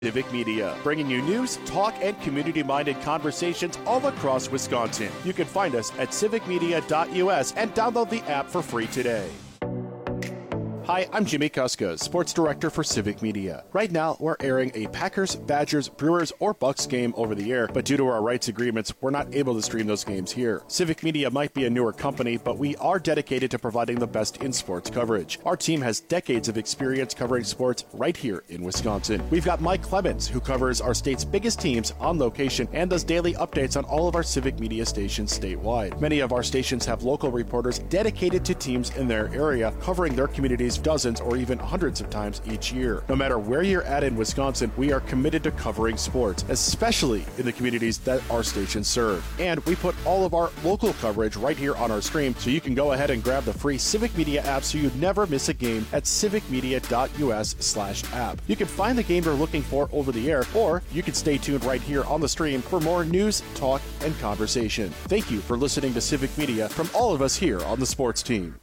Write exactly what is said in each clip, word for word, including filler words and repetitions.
Civic Media, bringing you news, talk, and community-minded conversations all across Wisconsin. You can find us at civic media dot U S and download the app for free today. Hi, I'm Jimmy Kuska, Sports Director for Civic Media. Right now, we're airing a Packers, Badgers, Brewers, or Bucks game over the air, but due to our rights agreements, we're not able to stream those games here. Civic Media might be a newer company, but we are dedicated to providing the best in sports coverage. Our team has decades of experience covering sports right here in Wisconsin. We've got Mike Clemens, who covers our state's biggest teams on location and does daily updates on all of our Civic Media stations statewide. Many of our stations have local reporters dedicated to teams in their area, covering their communities dozens or even hundreds of times each year. No matter where you're at in Wisconsin, we are committed to covering sports, especially in the communities that our stations serve. And we put all of our local coverage right here on our stream, so you can go ahead and grab the free Civic Media app so you never miss a game at civic media dot U S slash app. You can find the game you're looking for over the air, or you can stay tuned right here on the stream for more news, talk, and conversation. Thank you for listening to Civic Media from all of us here on the sports team.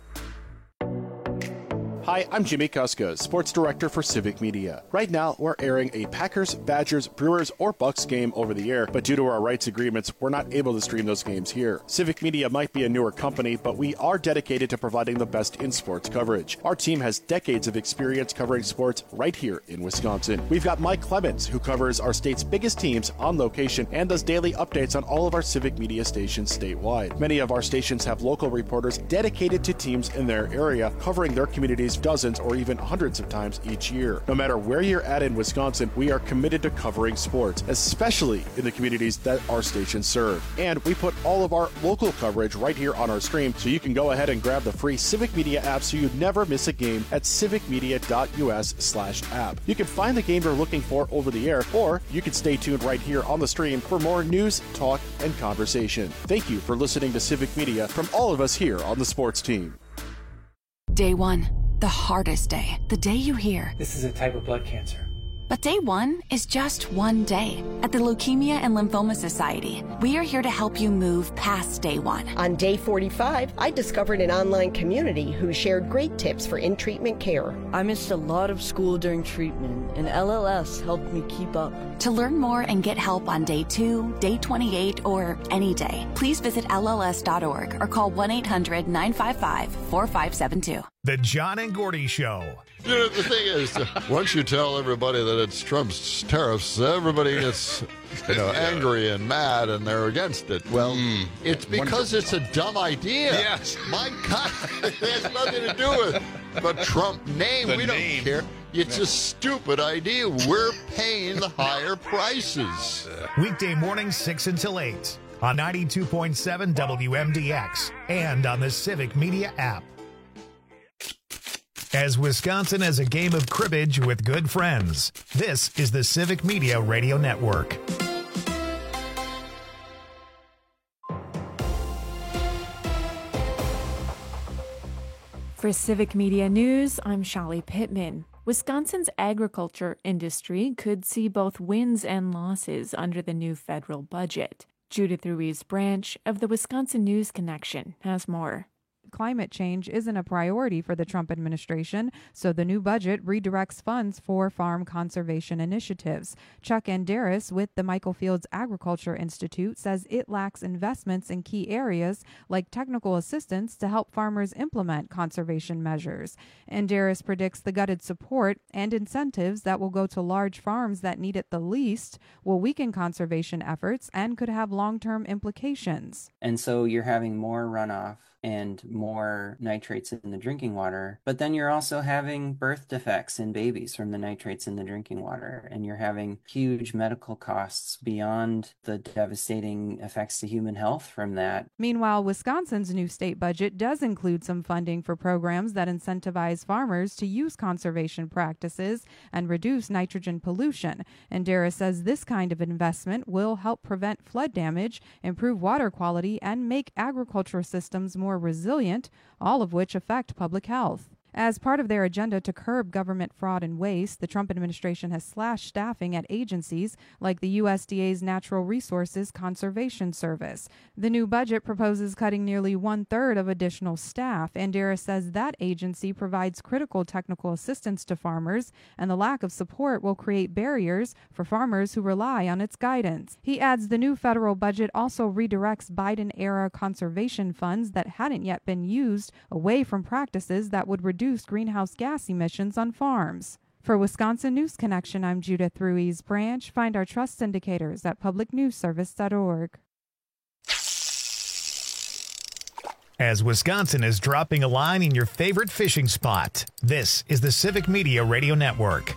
Hi, I'm Jimmy Kuska, Sports Director for Civic Media. Right now, we're airing a Packers, Badgers, Brewers, or Bucks game over the air, but due to our rights agreements, we're not able to stream those games here. Civic Media might be a newer company, but we are dedicated to providing the best in sports coverage. Our team has decades of experience covering sports right here in Wisconsin. We've got Mike Clemens, who covers our state's biggest teams on location and does daily updates on all of our Civic Media stations statewide. Many of our stations have local reporters dedicated to teams in their area, covering their communities dozens or even hundreds of times each year. No matter where you're at in Wisconsin, we are committed to covering sports, especially in the communities that our stations serve. And we put all of our local coverage right here on our stream, so you can go ahead and grab the free Civic Media app so you never miss a game at civic media dot U S slash app. You can find the game you're looking for over the air, or you can stay tuned right here on the stream for more news, talk, and conversation. Thank you for listening to Civic Media from all of us here on the sports team. Day one. The hardest day. The day you hear, this is a type of blood cancer. But day one is just one day. At the Leukemia and Lymphoma Society, we are here to help you move past day one. On day forty-five, I discovered an online community who shared great tips for in-treatment care. I missed a lot of school during treatment, and L L S helped me keep up. To learn more and get help on day two, day twenty-eight, or any day, please visit L L S dot org or call one eight hundred nine five five four five seven two. The John and Gordy Show. You know, the thing is, once you tell everybody that it's Trump's tariffs, everybody gets, you know, angry and mad, and they're against it. Well, mm, it's because wonderful. It's a dumb idea. Yes. My God, it has nothing to do with the Trump name. The we name. don't care. It's a stupid idea. We're paying the higher prices. Weekday mornings, six until eight on ninety-two point seven W M D X and on the Civic Media app. As Wisconsin has a game of cribbage with good friends, this is the Civic Media Radio Network. For Civic Media News, I'm Shali Pittman. Wisconsin's agriculture industry could see both wins and losses under the new federal budget. Judith Ruiz Branch of the Wisconsin News Connection has more. Climate change isn't a priority for the Trump administration, so the new budget redirects funds for farm conservation initiatives. Chuck Andaris with the Michael Fields Agriculture Institute says it lacks investments in key areas like technical assistance to help farmers implement conservation measures. Andaris predicts the gutted support and incentives that will go to large farms that need it the least will weaken conservation efforts and could have long-term implications. And so you're having more runoff and more nitrates in the drinking water, but then you're also having birth defects in babies from the nitrates in the drinking water, and you're having huge medical costs beyond the devastating effects to human health from that. Meanwhile, Wisconsin's new state budget does include some funding for programs that incentivize farmers to use conservation practices and reduce nitrogen pollution. And Dara says this kind of investment will help prevent flood damage, improve water quality, and make agricultural systems more resilient, all of which affect public health. As part of their agenda to curb government fraud and waste, the Trump administration has slashed staffing at agencies like the U S D A's Natural Resources Conservation Service. The new budget proposes cutting nearly one-third of additional staff. Andera says that agency provides critical technical assistance to farmers, and the lack of support will create barriers for farmers who rely on its guidance. He adds the new federal budget also redirects Biden-era conservation funds that hadn't yet been used away from practices that would reduce greenhouse gas emissions on farms. For Wisconsin News Connection, I'm Judith Ruiz Branch. Find our trust indicators at public news service dot org. As Wisconsin is dropping a line in your favorite fishing spot, this is the Civic Media Radio Network.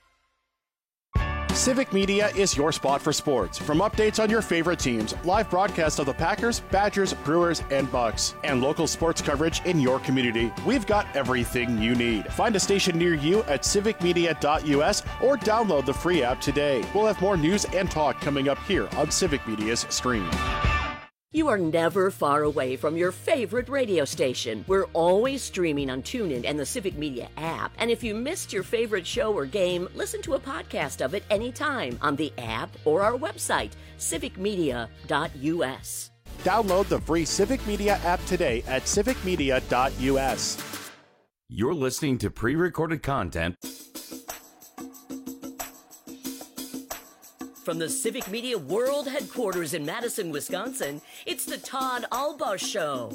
Civic Media is your spot for sports. From updates on your favorite teams, live broadcasts of the Packers, Badgers, Brewers, and Bucks, and local sports coverage in your community, we've got everything you need. Find a station near you at civic media dot U S or download the free app today. We'll have more news and talk coming up here on Civic Media's stream. You are never far away from your favorite radio station. We're always streaming on TuneIn and the Civic Media app. And if you missed your favorite show or game, listen to a podcast of it anytime on the app or our website, civic media dot U S. Download the free Civic Media app today at civic media dot U S. You're listening to pre-recorded content from the Civic Media World Headquarters in Madison, Wisconsin. It's the Todd Albaugh Show.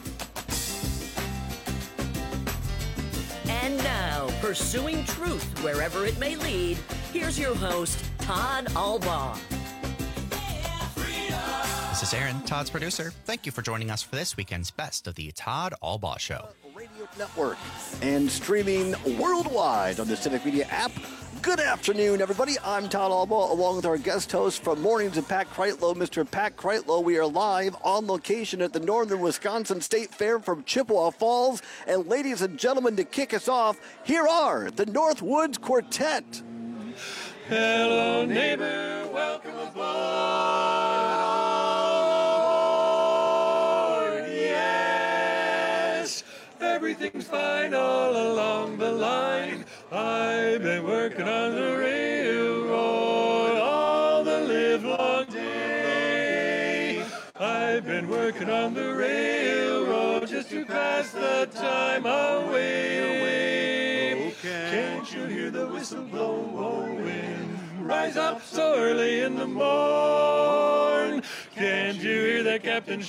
And now, pursuing truth wherever it may lead, here's your host, Todd Albaugh. This is Aaron, Todd's producer. Thank you for joining us for this weekend's best of the Todd Albaugh Show. Radio Network and streaming worldwide on the Civic Media app. Good afternoon, everybody. I'm Todd Albaugh, along with our guest host from Mornings with Pat Kreitlow, Mister Pat Kreitlow. We are live on location at the Northern Wisconsin State Fair from Chippewa Falls. And ladies and gentlemen, to kick us off, here are the Northwoods Quartet. Hello, neighbor, welcome aboard. Yes, everything's fine all along the line. I've been working on the railroad all the livelong day. I've been working on the railroad just to pass the time away. Okay. Can't you hear the whistle blowing? Rise up so early in the morn. Can't you hear the captain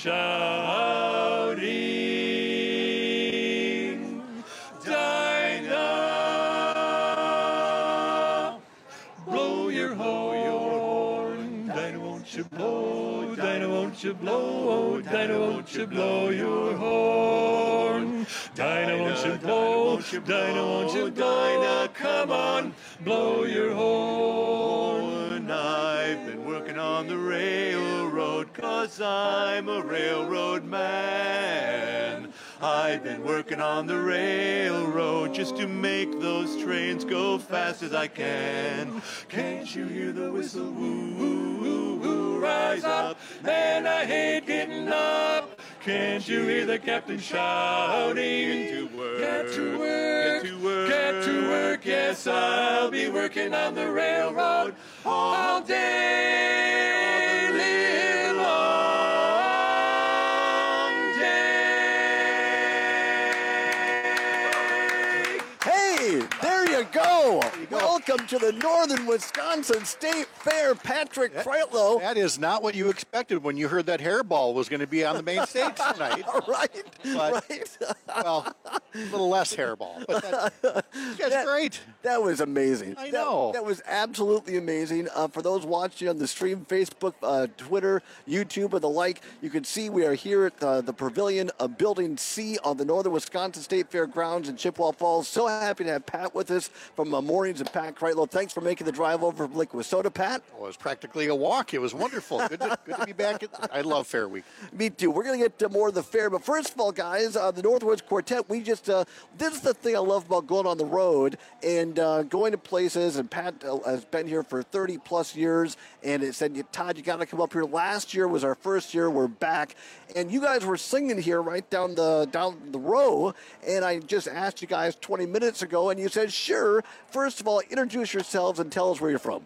shouting? Dinah! Blow, Dinah, won't you blow? Dinah, won't you blow your horn? Dinah, won't you blow? Dinah, won't you blow? Come on, blow your horn. I've been working on the railroad 'cause I'm a railroad man. I've been working on the railroad just to make those trains go fast as I can. Can't you hear the whistle? Woo, woo, woo, woo, rise up, and I hate getting up. Can't you hear the captain shouting? Get to work, get to work, get to work, get to work. Yes, I'll be working on the railroad all day, live long day. Hey, there you go. Welcome to the Northern Wisconsin State Fair, Patrick Kreitlow. That is not what you expected when you heard that hairball was going to be on the main stage tonight. right, but, right. Well, a little less hairball, but that, that's that, great. That was amazing. I know. That, that was absolutely amazing. Uh, for those watching on the stream, Facebook, uh, Twitter, YouTube, or the like, you can see we are here at uh, the Pavilion of Building C on the Northern Wisconsin State Fair grounds in Chippewa Falls. So happy to have Pat with us from uh, Mornings and Pat Kreitlow. So thanks for making the drive over from Lake Wissota, Pat. Well, it was practically a walk. It was wonderful. Good to, good to be back. At, I love Fair Week. Me too. We're going to get to more of the fair. But first of all, guys, uh, the Northwoods Quartet, we just, uh, this is the thing I love about going on the road and uh, going to places. And Pat uh, has been here for thirty plus years. And it said, Todd, you got to come up here. Last year was our first year. We're back. And you guys were singing here right down the down the row. And I just asked you guys twenty minutes ago, and you said, sure. First of all, introduce yourselves and tell us where you're from.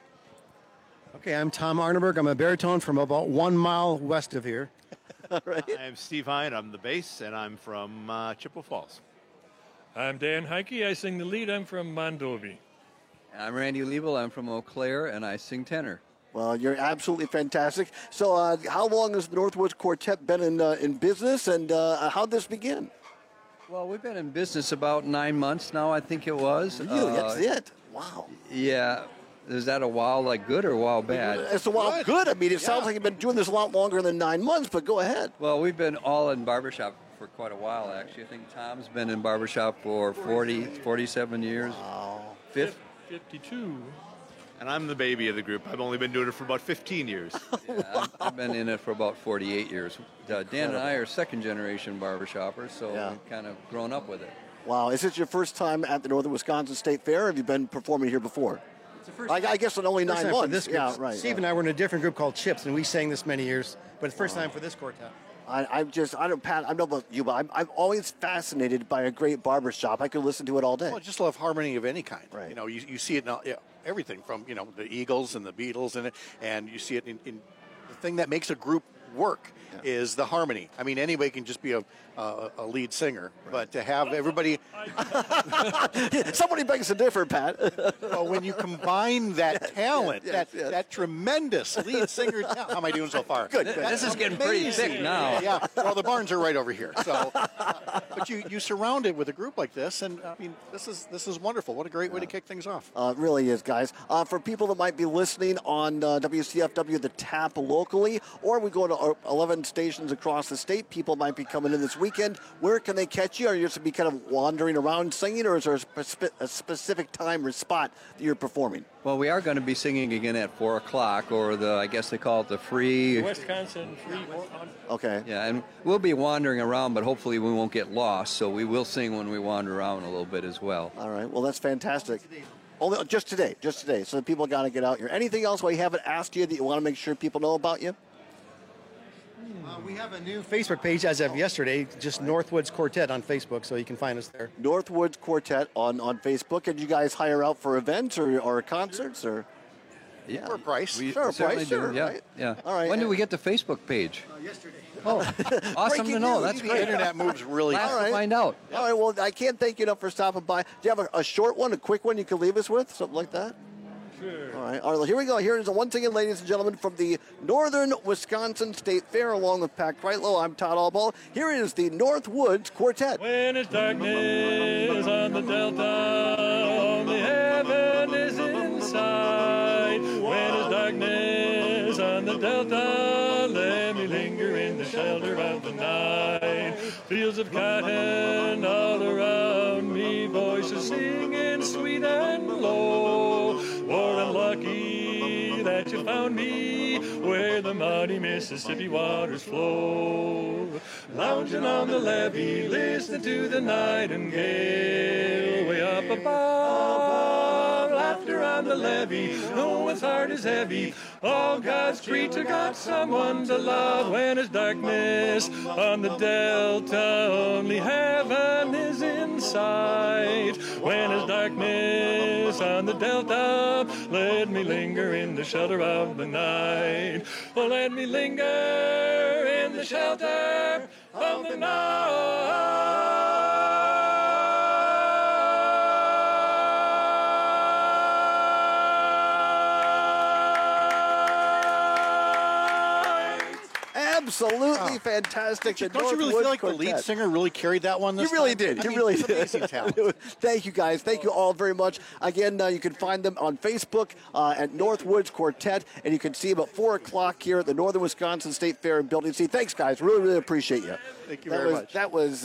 Okay, I'm Tom Arneberg. I'm a baritone from about one mile west of here. All right. I'm Steve Hine. I'm the bass, and I'm from uh, Chippewa Falls. I'm Dan Heike. I sing the lead. I'm from Mondovi. I'm Randy Liebel. I'm from Eau Claire, and I sing tenor. Well, you're absolutely fantastic. So uh, how long has the Northwoods Quartet been in uh, in business, and uh, how'd this begin? Well, we've been in business about nine months now, I think it was. Really? Uh, That's it? Wow. Yeah. Is that a while like good or a while bad? It's a while good. I mean, it yeah. sounds like you've been doing this a lot longer than nine months, but go ahead. Well, we've been all in barbershop for quite a while, actually. I think Tom's been in barbershop for forty, forty-seven years. Wow. Fifth? fifty-two. And I'm the baby of the group. I've only been doing it for about fifteen years. Yeah, I've, I've been in it for about forty-eight years. Uh, Dan and I are second-generation barbershoppers, so Yeah. we've kind of grown up with it. Wow. Is this your first time at the Northern Wisconsin State Fair, or have you been performing here before? It's the first I, I guess in only first nine time months. For this group. Yeah, right. Steve yeah. and I were in a different group called Chips, and we sang this many years, but it's the first time for this quartet. I, I'm just, I don't, Pat, I don't know about you, but I'm, I'm always fascinated by a great barber shop. I could listen to it all day. Well, I just love harmony of any kind. Right. You know, you, you see it in all, yeah, everything from, you know, the Eagles and the Beatles and it, and you see it in, in the thing that makes a group work yeah. is the harmony. I mean, anybody can just be a, a, a lead singer, right. but to have everybody... Somebody begs to differ, Pat. Well, when you combine that talent, yes, that yes. that tremendous lead singer talent... How am I doing so far? Good, good. This is getting pretty amazing. thick now. Yeah, well, the barns are right over here. So, uh, but you, you surround it with a group like this, and I mean, this is this is wonderful. What a great way to kick things off. Uh, it really is, guys. Uh, for people that might be listening on uh, W C F W, the Tap locally, or we go to eleven stations across the state, people might be coming in this weekend. Where can they catch you? Are you just to be kind of wandering around singing, or is there a, spe- a specific time or spot that you're performing? Well, we are going to be singing again at four o'clock, or the, I guess they call it the free... The Wisconsin free... Okay. Yeah, and we'll be wandering around, but hopefully we won't get lost, so we will sing when we wander around a little bit as well. All right, well, that's fantastic. Only, just today, just today, so people got to get out here. Anything else we haven't asked you that you want to make sure people know about you? Uh, we have a new Facebook page as of yesterday, just Northwoods Quartet on Facebook, so you can find us there. Northwoods Quartet on, on Facebook. And you guys hire out for events or, or concerts? Or Yeah. For a price. We Sure, certainly price, do. sure, Yeah, right? yeah. All right. When did we get the Facebook page? Uh, yesterday. Oh, awesome to know. That's The great. internet moves really Glad fast. All right. to find out. All right, well, I can't thank you enough for stopping by. Do you have a, a short one, a quick one you can leave us with? Something like that? Sure. All right, all right, well, here we go. Here is a once again, ladies and gentlemen, from the Northern Wisconsin State Fair, along with Pat Kreitlow. I'm Todd Allball. Here is the Northwoods Quartet. When it's darkness on the delta, only heaven is inside. When it's darkness on the delta, let me linger in the shelter of the night. Fields of cotton all around me, voices singing sweet and low. For I'm lucky that you found me where the mighty Mississippi waters flow. Lounging on the levee, listening to the nightingale. Way up above, laughter on the levee. No one's heart is heavy. All God's creature got someone to love. When it's darkness on the delta, only heaven is in sight. When it's darkness on the delta, let me linger in the shelter of the night. Oh, let me linger in the shelter of the night. Absolutely fantastic. Don't you, The don't you really Northwoods feel like Quartet. the lead singer really carried that one this You really time? did. I You mean, really it's did. amazing talent. Thank you, guys. Thank you all very much. Again, uh, you can find them on Facebook uh, at Northwoods Quartet, and you can see them at four o'clock here at the Northern Wisconsin State Fair in Building C. Thanks, guys. Really, really appreciate you. Thank you that very was, much. That was... Uh,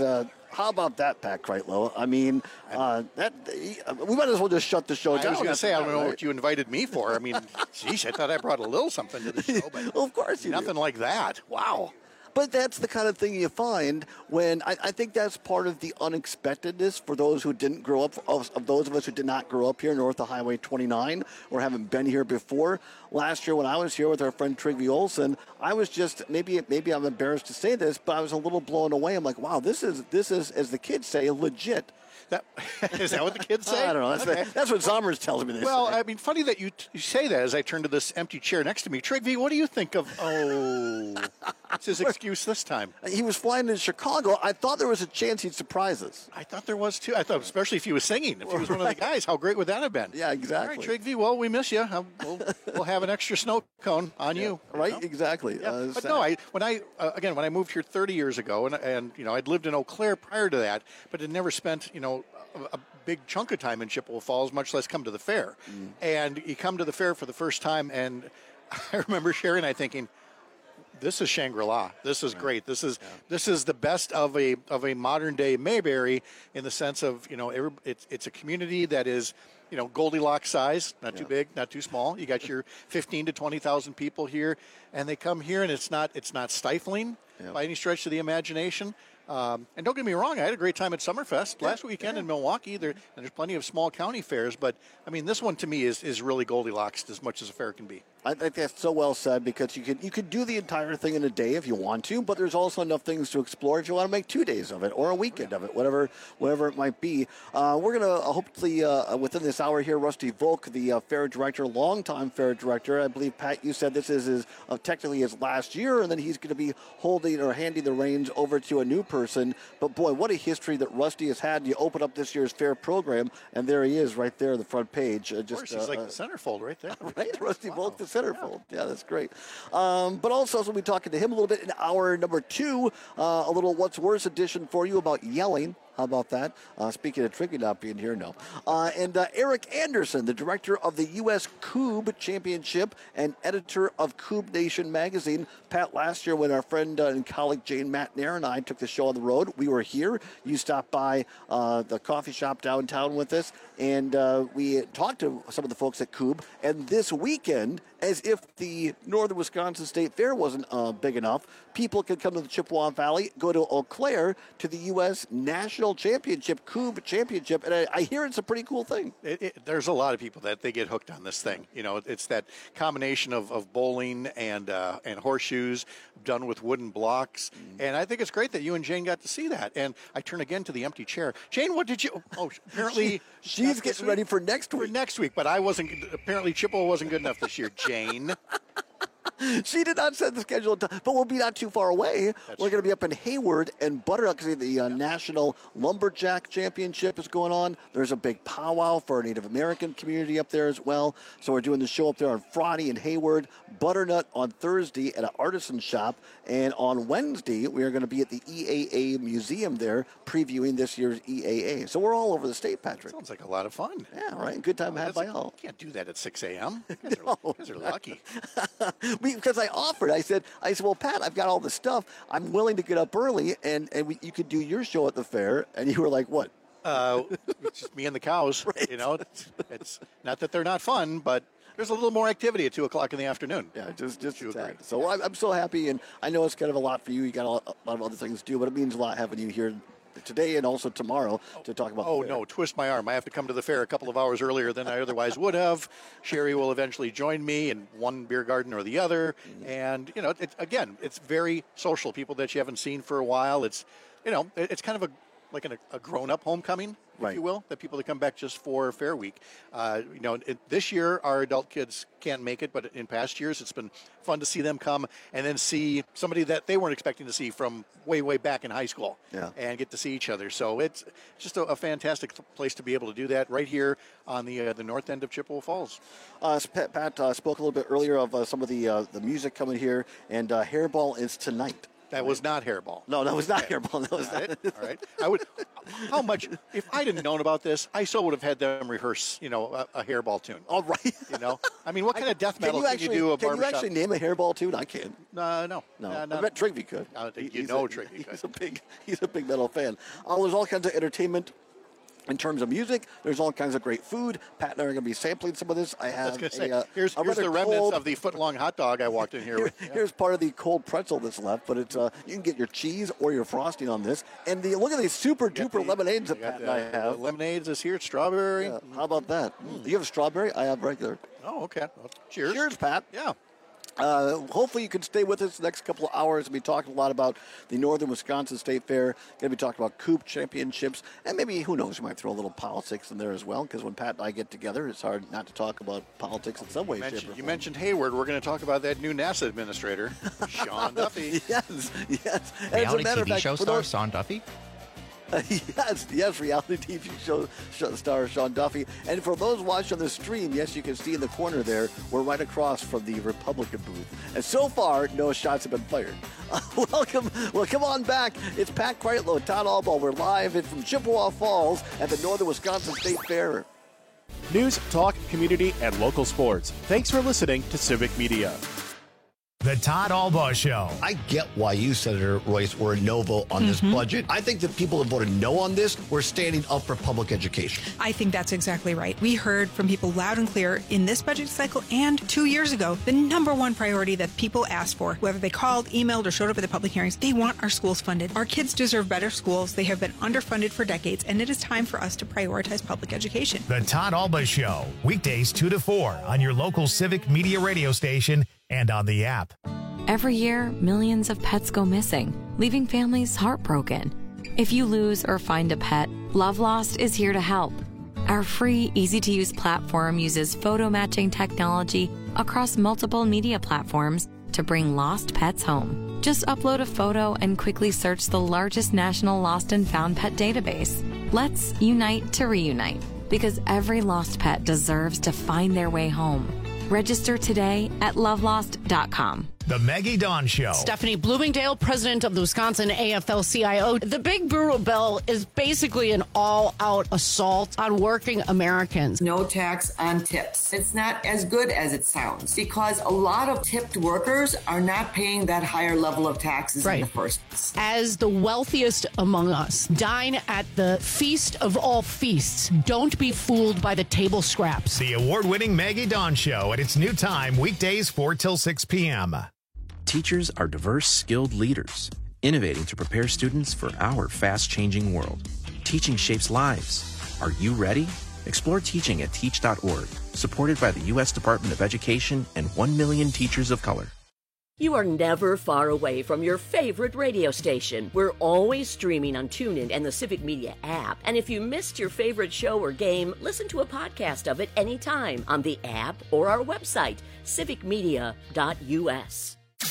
How about that, Pat Kreitlow? I mean, uh, that we might as well just shut the show down. I was going to say, I don't know right? what you invited me for. I mean, geez, I thought I brought a little something to the show, but well, of course you nothing do. like that. Wow. But that's the kind of thing you find when I, I think that's part of the unexpectedness for those who didn't grow up, of, of those of us who did not grow up here north of Highway twenty-nine or haven't been here before. Last year when I was here with our friend Trygve Olsen, I was just, maybe maybe I'm embarrassed to say this, but I was a little blown away. I'm like, wow, this is, this is as the kids say, legit. That, is that what the kids say? I don't know. That's, okay. the, that's what Zommers tells me. They well, say. I mean, funny that you, t- you say that as I turn to this empty chair next to me. Trygve, what do you think of, oh, what's his excuse this time? He was flying to Chicago. I thought there was a chance he'd surprise us. I thought there was, too. I thought, especially if he was singing. If he was right. one of the guys, how great would that have been? Yeah, exactly. All right, Trygve, well, we miss you. We'll, we'll have an extra snow cone on yeah, you. Right, you know? exactly. Yeah. Uh, but sad. no, I when I, uh, again, when I moved here thirty years ago, and, and, you know, I'd lived in Eau Claire prior to that, but had never spent, you know, a, a big chunk of time in Chippewa Falls, much less come to the fair. Mm. And you come to the fair for the first time, and I remember Sherry and I thinking, this is Shangri-La. This is great. This is yeah. this is the best of a of a modern day Mayberry in the sense of, you know, every, it's it's a community that is, you know, Goldilocks size, not yeah. too big, not too small. You got your fifteen to twenty thousand people here, and they come here, and it's not it's not stifling yeah. by any stretch of the imagination. Um, and don't get me wrong, I had a great time at Summerfest last yeah, weekend yeah. in Milwaukee. There, and there's plenty of small county fairs, but I mean, this one to me is, is really Goldilocks as much as a fair can be. I think that's so well said because you could you could do the entire thing in a day if you want to, but there's also enough things to explore if you want to make two days of it or a weekend of it, whatever whatever it might be. Uh, we're gonna uh, hopefully uh, within this hour here, Rusty Volk, the uh, fair director, longtime fair director. I believe Pat, you said this is his uh, technically his last year, and then he's going to be holding or handing the reins over to a new person. But boy, what a history that Rusty has had. You open up this year's fair program, and there he is, right there on the front page. Uh, just, of course, he's uh, like the centerfold right there. Right, Rusty wow. Volk, the centerfold. Yeah. yeah, that's great. Um, but also, so we'll be talking to him a little bit in hour number two. Uh, a little What's Worse edition for you about yelling. How about that? Uh, speaking of Trygve not being here, no. Uh, and uh, Eric Anderson, the director of the U S Coob Championship and editor of Coob Nation magazine. Pat, last year when our friend uh, and colleague Jane Matnair and I took the show on the road, we were here. You stopped by uh, the coffee shop downtown with us, and uh, we talked to some of the folks at Coob. And this weekend, as if the Northern Wisconsin State Fair wasn't uh, big enough, people could come to the Chippewa Valley, go to Eau Claire to the U S National Championship, Coob Championship, and I, I hear it's a pretty cool thing. It, it, there's a lot of people that they get hooked on this thing. You know, it's that combination of, of bowling and uh, and horseshoes done with wooden blocks, mm. and I think it's great that you and Jane got to see that. And I turn again to the empty chair. Jane, what did you? Oh, apparently she, she's getting ready for next week. For next week, but I wasn't. Apparently, Chippewa wasn't good enough this year. Jane. She did not set the schedule, but we'll be not too far away. That's We're going to be up in Hayward and Butternuts. The uh, National Lumberjack Championship is going on. There's a big powwow for our Native American community up there as well. So we're doing the show up there on Friday in Hayward, Butternut on Thursday at an artisan shop, and on Wednesday we are going to be at the E A A Museum there previewing this year's E A A. So we're all over the state, Patrick. Sounds like a lot of fun. Yeah, right. Good time oh, had by all. You can't do that at six a.m. You guys are, you guys are lucky. Because I offered, I said, I said, well, Pat, I've got all this stuff. I'm willing to get up early, and, and we, you could do your show at the fair. And you were like, what? Uh, it's just me and the cows. Right. You know, it's, it's not that they're not fun, but there's a little more activity at two o'clock in the afternoon. Yeah, just just a tad. So I'm, I'm so happy, and I know it's kind of a lot for you. You got a lot, a lot of other things to do, but it means a lot having you here today and also tomorrow to talk about oh the fair. No, twist my arm. I have to come to the fair a couple of hours earlier than I otherwise would have. Sherry will eventually join me in one beer garden or the other. Mm-hmm. And, you know, it, again, it's very social. People that you haven't seen for a while. It's, you know, it's kind of a like an, a grown-up homecoming, if right. you will, that people that come back just for Fair Week. Uh, you know, it, this year our adult kids can't make it, but in past years it's been fun to see them come and then see somebody that they weren't expecting to see from way, way back in high school yeah. and get to see each other. So it's just a, a fantastic place to be able to do that right here on the uh, the north end of Chippewa Falls. Uh, Pat, Pat uh, spoke a little bit earlier of uh, some of the uh, the music coming here, and uh, Hairball is tonight. That was not Hairball. No, that was not Okay. Hairball. That was Got not. it. All right. I would. How much? If I'd have known about this, I so would have had them rehearse, you know, a, a Hairball tune. All right. You know, I mean, what kind of death Can metal you can actually, you do a can you barbershop? actually name a Hairball tune? I can't. Uh, no. No, Uh, I no. bet Trigby could. I don't think He- you he's know a, Trigby could. He's a big, he's a big metal fan. Uh, there's all kinds of entertainment. In terms of music, there's all kinds of great food. Pat and I are going to be sampling some of this. I I have was going to say, a, uh, here's, a here's rather the remnants cold- of the foot-long hot dog I walked in here with. Yeah. Here's part of the cold pretzel that's left, but it's uh, you can get your cheese or your frosting on this. And the look at these super duper the- lemonades that I got Pat the- and I have. the lemonades is here, strawberry. Yeah, how about that? You have strawberry? I have regular. Oh, okay. Well, cheers. Cheers, Pat. Yeah. Uh, hopefully you can stay with us the next couple of hours. We'll be talking a lot about the Northern Wisconsin State Fair. Going to be talking about Coop Championships. And maybe, who knows, we might throw a little politics in there as well, because when Pat and I get together, it's hard not to talk about politics in some way, You shape, or mentioned, you form. mentioned Hayward. We're going to talk about that new NASA administrator, Sean Duffy. Yes, yes. And as a Reality matter T of V fact, show for star those- Sean Duffy. Uh, yes, yes, reality T V show, show star Sean Duffy. And for those watching the stream, yes, you can see in the corner there, we're right across from the Republican booth. And so far, no shots have been fired. Uh, welcome, well, come on back. It's Pat Kreitlow, Todd Albaugh. We're live in from Chippewa Falls at the Northern Wisconsin State Fair. News, talk, community, and local sports. Thanks for listening to Civic Media. The Todd Albaugh Show. I get why you, Senator Royce, were a no vote on this budget. I think the people that voted no on this were standing up for public education. I think that's exactly right. We heard from people loud and clear in this budget cycle and two years ago, the number one priority that people asked for, whether they called, emailed, or showed up at the public hearings, they want our schools funded. Our kids deserve better schools. They have been underfunded for decades, and it is time for us to prioritize public education. The Todd Albaugh Show, weekdays two to four on your local Civic Media radio station and on the app. Every year, millions of pets go missing, leaving families heartbroken. If you lose or find a pet, Love Lost is here to help. Our free, easy-to-use platform uses photo matching technology across multiple media platforms to bring lost pets home. Just upload a photo and quickly search the largest national lost and found pet database. Let's unite to reunite, because every lost pet deserves to find their way home. Register today at love lost dot com. The Maggie Dawn Show. Stephanie Bloomingdale, president of the Wisconsin A F L C I O. The Big Brutal Bill is basically an all-out assault on working Americans. No tax on tips. It's not as good as it sounds because a lot of tipped workers are not paying that higher level of taxes Right. in the first place. As the wealthiest among us, dine at the feast of all feasts. Don't be fooled by the table scraps. The award-winning Maggie Dawn Show at its new time, weekdays four till six p.m. Teachers are diverse, skilled leaders, innovating to prepare students for our fast-changing world. Teaching shapes lives. Are you ready? Explore teaching at teach dot org, supported by the U S Department of Education and one million teachers of color. You are never far away from your favorite radio station. We're always streaming on TuneIn and the Civic Media app. And if you missed your favorite show or game, listen to a podcast of it anytime on the app or our website, civic media dot u s.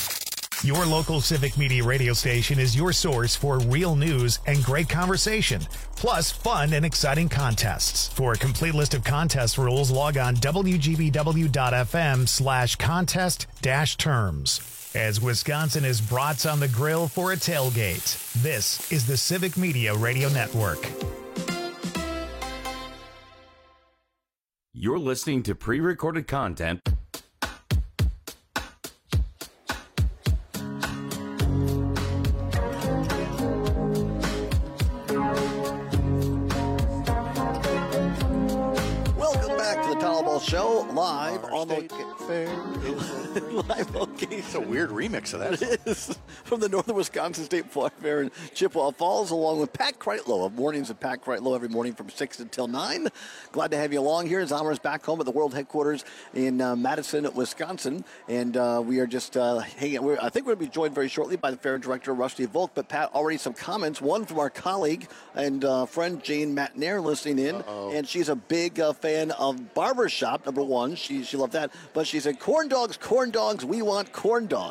Your local Civic Media radio station is your source for real news and great conversation, plus fun and exciting contests. For a complete list of contest rules, log on w g b w dot f m slash contest dash terms. As Wisconsin is brats on the grill for a tailgate, this is the Civic Media Radio Network. You're listening to pre-recorded content. Welcome back to the Todd Albaugh Show, live Our on state the fair. live location. It's a weird remix of that. It is from the Northern Wisconsin State Fair in Chippewa Falls, along with Pat Kreitlow of Mornings with Pat Kreitlow every morning from six until nine. Glad to have you along here. Zommer's back home at the world headquarters in uh, Madison, Wisconsin, and uh, we are just uh, hanging. We're, I think we're going to be joined very shortly by the fair director Rusty Volk. But Pat, already some comments. One from our colleague and uh, friend Jane Matnair listening in, Uh-oh. and she's a big uh, fan of Barbershop. Number one, she she loved that. But she said, "Corn dogs, corn dogs. We want corn dogs."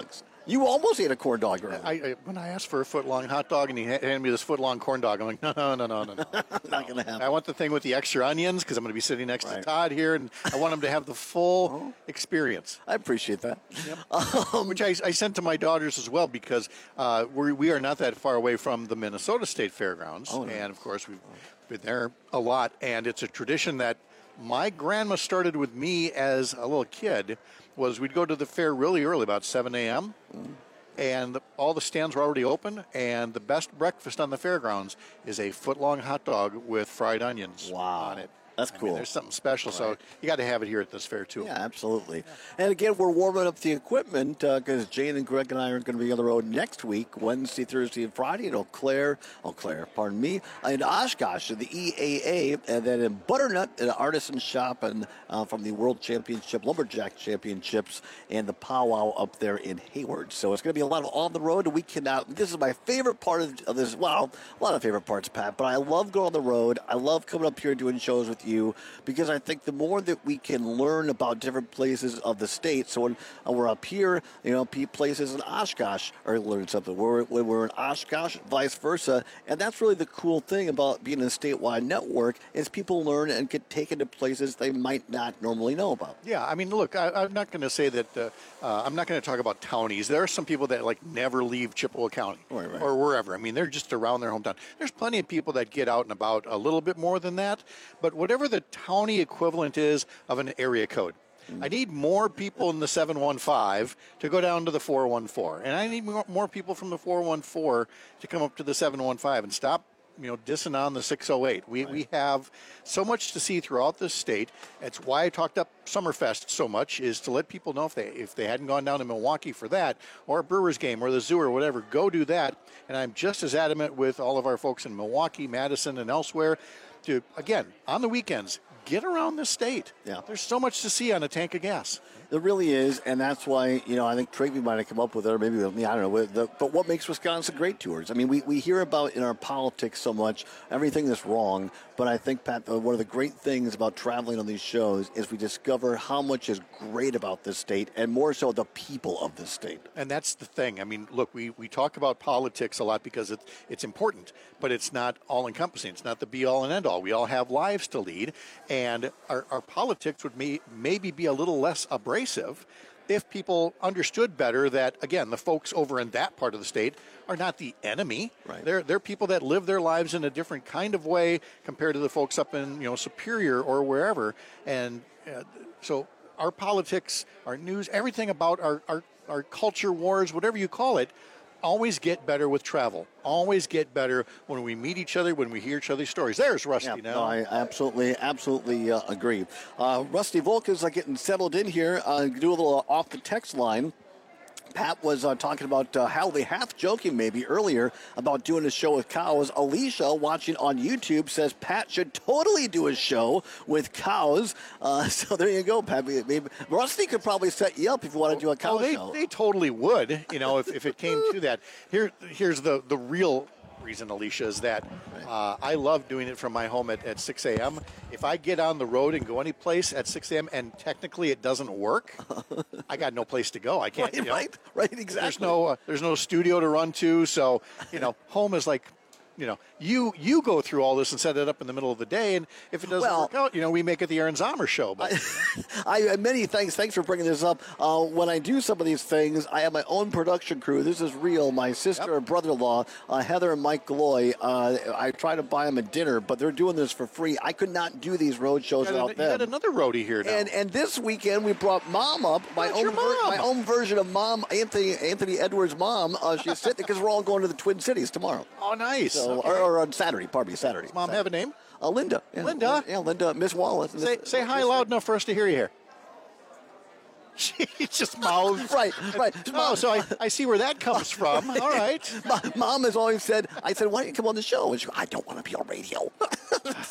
You almost ate a corn dog earlier. I, I, when I asked for a foot-long hot dog and he handed me this foot-long corn dog, I'm like, no, no, no, no, no, no. Not going to happen. I want the thing with the extra onions because I'm going to be sitting next Right. to Todd here, and I want him to have the full experience. I appreciate that. Yep. Um, Which I, I sent to my daughters as well because uh, we we are not that far away from the Minnesota State Fairgrounds, Oh, no. and of course we've been there a lot, and it's a tradition that my grandma started with me as a little kid. Was we'd go to the fair really early, about seven a.m. Mm. And all the stands were already open, and the best breakfast on the fairgrounds is a foot-long hot dog with fried onions on it. That's I cool. mean, there's something special, so you got to have it here at this fair, too. Yeah, absolutely. And again, we're warming up the equipment because uh, Jane and Greg and I are going to be on the road next week, Wednesday, Thursday, and Friday in Eau Claire, Eau Claire, pardon me, in Oshkosh at the E A A, and then in Butternut, an artisan shop, and uh, from the World Championship, Lumberjack Championships, and the powwow up there in Hayward. So it's going to be a lot of on the road, and we cannot. This is my favorite part of, of this. Well, a lot of favorite parts, Pat, but I love going on the road. I love coming up here and doing shows with you because I think the more that we can learn about different places of the state, so when uh, we're up here, you know, places in Oshkosh are learning something. We're, when we're in Oshkosh, vice versa, and that's really the cool thing about being a statewide network is people learn and get taken to places they might not normally know about. Yeah, I mean, look, I, I'm not going to say that, uh, uh, I'm not going to talk about townies. There are some people that, like, never leave Chippewa County right, right. or wherever. I mean, they're just around their hometown. There's plenty of people that get out and about a little bit more than that, but whatever the townie equivalent is of an area code. I need more people in the seven one five to go down to the four one four, and I need more, more people from the four one four to come up to the seven one five and stop, you know, dissing on the six oh eight. We, we have so much to see throughout this state. That's why I talked up Summerfest so much, is to let people know if they if they hadn't gone down to Milwaukee for that, or a Brewers game, or the zoo, or whatever, go do that. And I'm just as adamant with all of our folks in Milwaukee, Madison, and elsewhere to, again, on the weekends, get around the state. Yeah. There's so much to see on a tank of gas. There really is, and that's why, you know, I think Trigby might have come up with it, or maybe with me, I don't know. With the, but what makes Wisconsin great tours? I mean, we, we hear about in our politics so much, everything that's wrong, but I think, Pat, one of the great things about traveling on these shows is we discover how much is great about this state, and more so the people of this state. And that's the thing. I mean, look, we, we talk about politics a lot because it, it's important, but it's not all-encompassing. It's not the be-all and end-all. We all have lives to lead, and our, our politics would may, maybe be a little less abrasive if people understood better that, again, the folks over in that part of the state are not the enemy. Right. They're, they're people that live their lives in a different kind of way compared to the folks up in, you know, Superior or wherever. And uh, so our politics, our news, everything about our, our, our culture wars, whatever you call it, always get better with travel. Always get better when we meet each other, when we hear each other's stories. There's Rusty yeah, now. No, I absolutely, absolutely uh, agree. Uh, Rusty Volk is uh, getting settled in here. Uh, do a little off the text line. Pat was uh, talking about uh, how they half joking maybe earlier about doing a show with cows. Alicia, watching on YouTube, says Pat should totally do a show with cows. Uh, so there you go, Pat. Maybe, Rusty could probably set you up if you want to do a cow oh, they, show. They totally would, you know, if, if it came to that. Here, here's the, the real reason, Alicia, is that uh, I love doing it from my home at, at six a.m. If I get on the road and go any place at six a.m. and technically it doesn't work, I got no place to go. I can't, Right, you know, right, right, exactly. There's no, uh, there's no studio to run to, so, you know, home is like, you know, you you go through all this and set it up in the middle of the day, and if it doesn't Well, work out, you know, we make it the Aaron Zomer show. But I, I many thanks. Thanks for bringing this up. Uh, when I do some of these things, I have my own production crew. This is real. My sister Yep. and brother-in-law, uh, Heather and Mike Galoy. Uh, I try to buy them a dinner, but they're doing this for free. I could not do these road shows you got, without an- you them. got another roadie here now. And and this weekend we brought Mom up, my What's own your ver- mom? my own version of Mom, Anthony Anthony Edwards' mom. Uh, she's sitting because we're all going to the Twin Cities tomorrow. oh, nice. So Okay. or, or on Saturday, pardon me, Saturday. Mom Saturday. have a name? Uh, Linda. Yeah, Linda? Yeah, Linda. Miss Wallace. Say, Miss- say hi loud enough for us to hear you here. She just mouths. Right, right. Oh, so I, I see where that comes from. All right. My mom has always said, I said, why don't you come on the show? And she goes, I don't want to be on radio.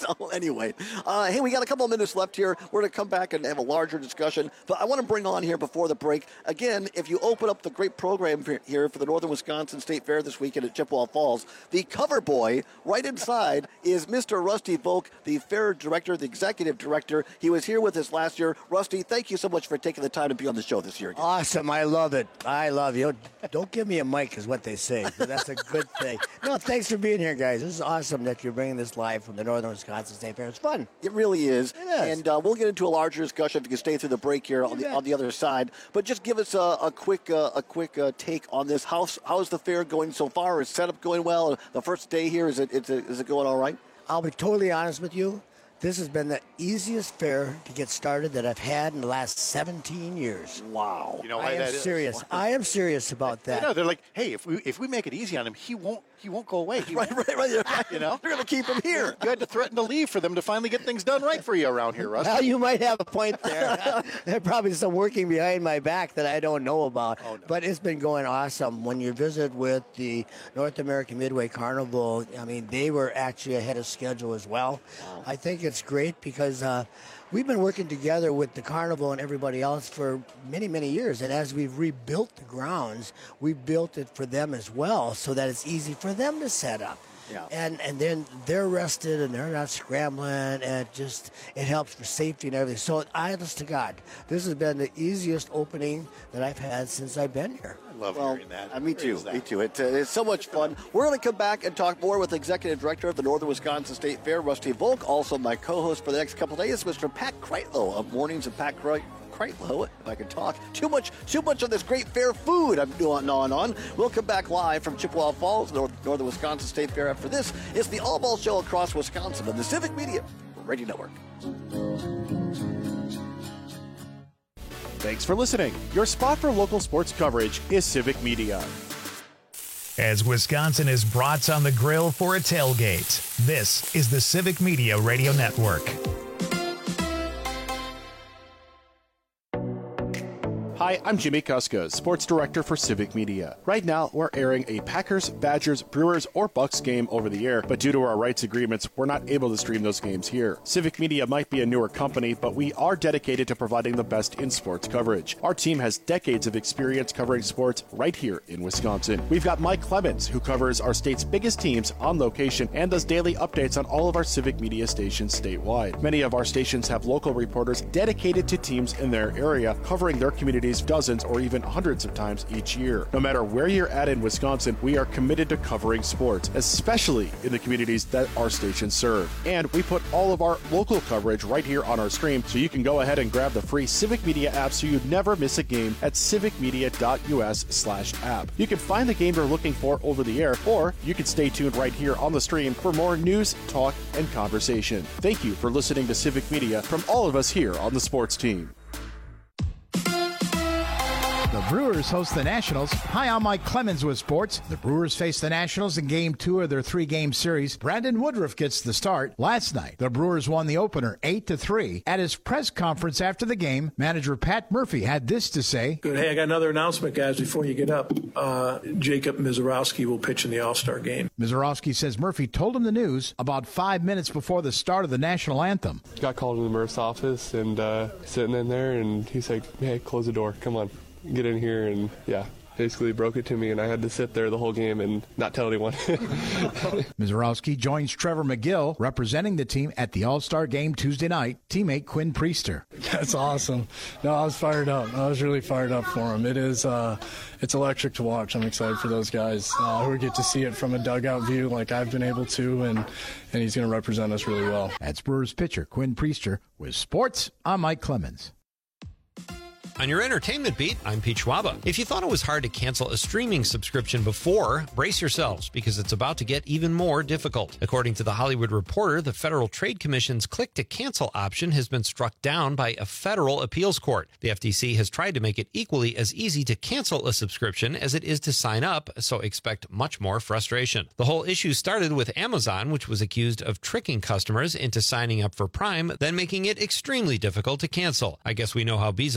So anyway, uh, hey, we got a couple of minutes left here. We're going to come back and have a larger discussion. But I want to bring on here before the break, again, if you open up the great program here for the Northern Wisconsin State Fair this weekend at Chippewa Falls, the cover boy right inside is Mister Rusty Volk, the fair director, the executive director. He was here with us last year. Rusty, thank you so much for taking the time to be on the show this year again. Awesome. I love it. I love you. Don't give me a mic is what they say, but that's a good thing. No, thanks for being here, guys. This is awesome that you're bringing this live from the Northern Wisconsin State Fair. It's fun. It really is. It is. And uh, we'll get into a larger discussion if you can stay through the break here on the, on the other side. But just give us a, a quick uh, a quick uh, take on this. How's, how's the fair going so far? Is setup going well? The first day here, is it, is it, is it going all right? I'll be totally honest with you. This has been the easiest fair to get started that I've had in the last seventeen years. Wow. You know I why am that is? serious. I am serious about that. You know, they're like, hey, if we if we make it easy on him, he won't he won't go away. He right, won't. right, right, right. You know, they're going to keep him here. You had to threaten to leave for them to finally get things done right for you around here, Russ. Well, you might have a point there. There's probably some working behind my back that I don't know about. Oh, no. But it's been going awesome. When you visit with the North American Midway Carnival, I mean, they were actually ahead of schedule as well. Wow. I think it's great because uh, we've been working together with the Carnival and everybody else for many, many years. And as we've rebuilt the grounds, we built it for them as well so that it's easy for them to set up. Yeah. And and then they're rested and they're not scrambling, and it just it helps for safety and everything. So honest to God, this has been the easiest opening that I've had since I've been here. I love well, hearing that. Uh, me too. Me too. It, uh, it's so much fun. We're going to come back and talk more with Executive Director of the Northern Wisconsin State Fair, Rusty Volk. Also, my co-host for the next couple of days, Mister Pat Kreitlow of Mornings of Pat Kreitlow. Kreitlow, if I can talk. Too much too much of this great fair food I'm doing on and on. We'll come back live from Chippewa Falls, North, Northern Wisconsin State Fair. After this, it's the All Ball Show across Wisconsin on the Civic Media Radio Network. Thanks for listening. Your spot for local sports coverage is Civic Media. As Wisconsin is brats on the grill for a tailgate, this is the Civic Media Radio Network. Hi, I'm Jimmy Kuska, Sports Director for Civic Media. Right now, we're airing a Packers, Badgers, Brewers, or Bucks game over the air, but due to our rights agreements, we're not able to stream those games here. Civic Media might be a newer company, but we are dedicated to providing the best in sports coverage. Our team has decades of experience covering sports right here in Wisconsin. We've got Mike Clemens, who covers our state's biggest teams on location and does daily updates on all of our Civic Media stations statewide. Many of our stations have local reporters dedicated to teams in their area, covering their communities dozens or even hundreds of times each year. No matter where you're at in Wisconsin, we are committed to covering sports, especially in the communities that our stations serve. And we put all of our local coverage right here on our stream, so you can go ahead and grab the free Civic Media app so you never miss a game at civicmedia.us slash app. You can find the game you're looking for over the air, or you can stay tuned right here on the stream for more news, talk, and conversation. Thank you for listening to Civic Media from all of us here on the sports team. The Brewers host the Nationals. Hi, I'm Mike Clemens with sports. The Brewers face the Nationals in Game two of their three-game series. Brandon Woodruff gets the start. Last night, the Brewers won the opener eight to three. At his press conference after the game, manager Pat Murphy had this to say. Good. Hey, I got another announcement, guys, before you get up. Uh, Jacob Mizorowski will pitch in the All-Star game. Mizorowski says Murphy told him the news about five minutes before the start of the national anthem. Got called in the Murph's office and uh, sitting in there, and he's like, hey, close the door. Come on. Get in here, and yeah, basically broke it to me, and I had to sit there the whole game and not tell anyone. Mizorowski joins Trevor McGill, representing the team at the All-Star game Tuesday night, teammate Quinn Priester. That's awesome. No, I was fired up. I was really fired up for him. It is, uh, it's electric to watch. I'm excited for those guys uh, who get to see it from a dugout view like I've been able to, and, and he's going to represent us really well. That's Brewers pitcher Quinn Priester. With sports, I'm Mike Clemens. On your entertainment beat, I'm Pete Schwaba. If you thought it was hard to cancel a streaming subscription before, brace yourselves, because it's about to get even more difficult. According to The Hollywood Reporter, the Federal Trade Commission's click-to-cancel option has been struck down by a federal appeals court. The F T C has tried to make it equally as easy to cancel a subscription as it is to sign up, so expect much more frustration. The whole issue started with Amazon, which was accused of tricking customers into signing up for Prime, then making it extremely difficult to cancel. I guess we know how Bezos paid for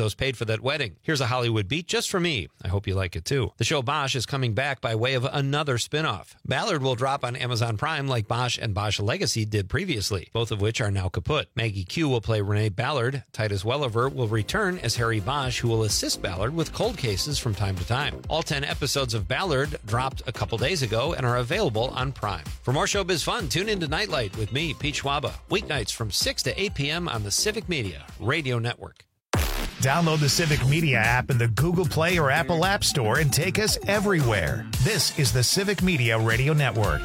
that wedding. Here's a Hollywood beat just for me. I hope you like it too. The show Bosch is coming back by way of another spinoff. Ballard will drop on Amazon Prime like Bosch and Bosch Legacy did previously, both of which are now kaput. Maggie Q will play Renee Ballard. Titus Welliver will return as Harry Bosch, who will assist Ballard with cold cases from time to time. All ten episodes of Ballard dropped a couple days ago and are available on Prime. For more showbiz fun, tune into Nightlight with me, Pete Schwaba, weeknights from six to eight p.m. on the Civic Media Radio Network. Download the Civic Media app in the Google Play or Apple App Store and take us everywhere. This is the Civic Media Radio Network.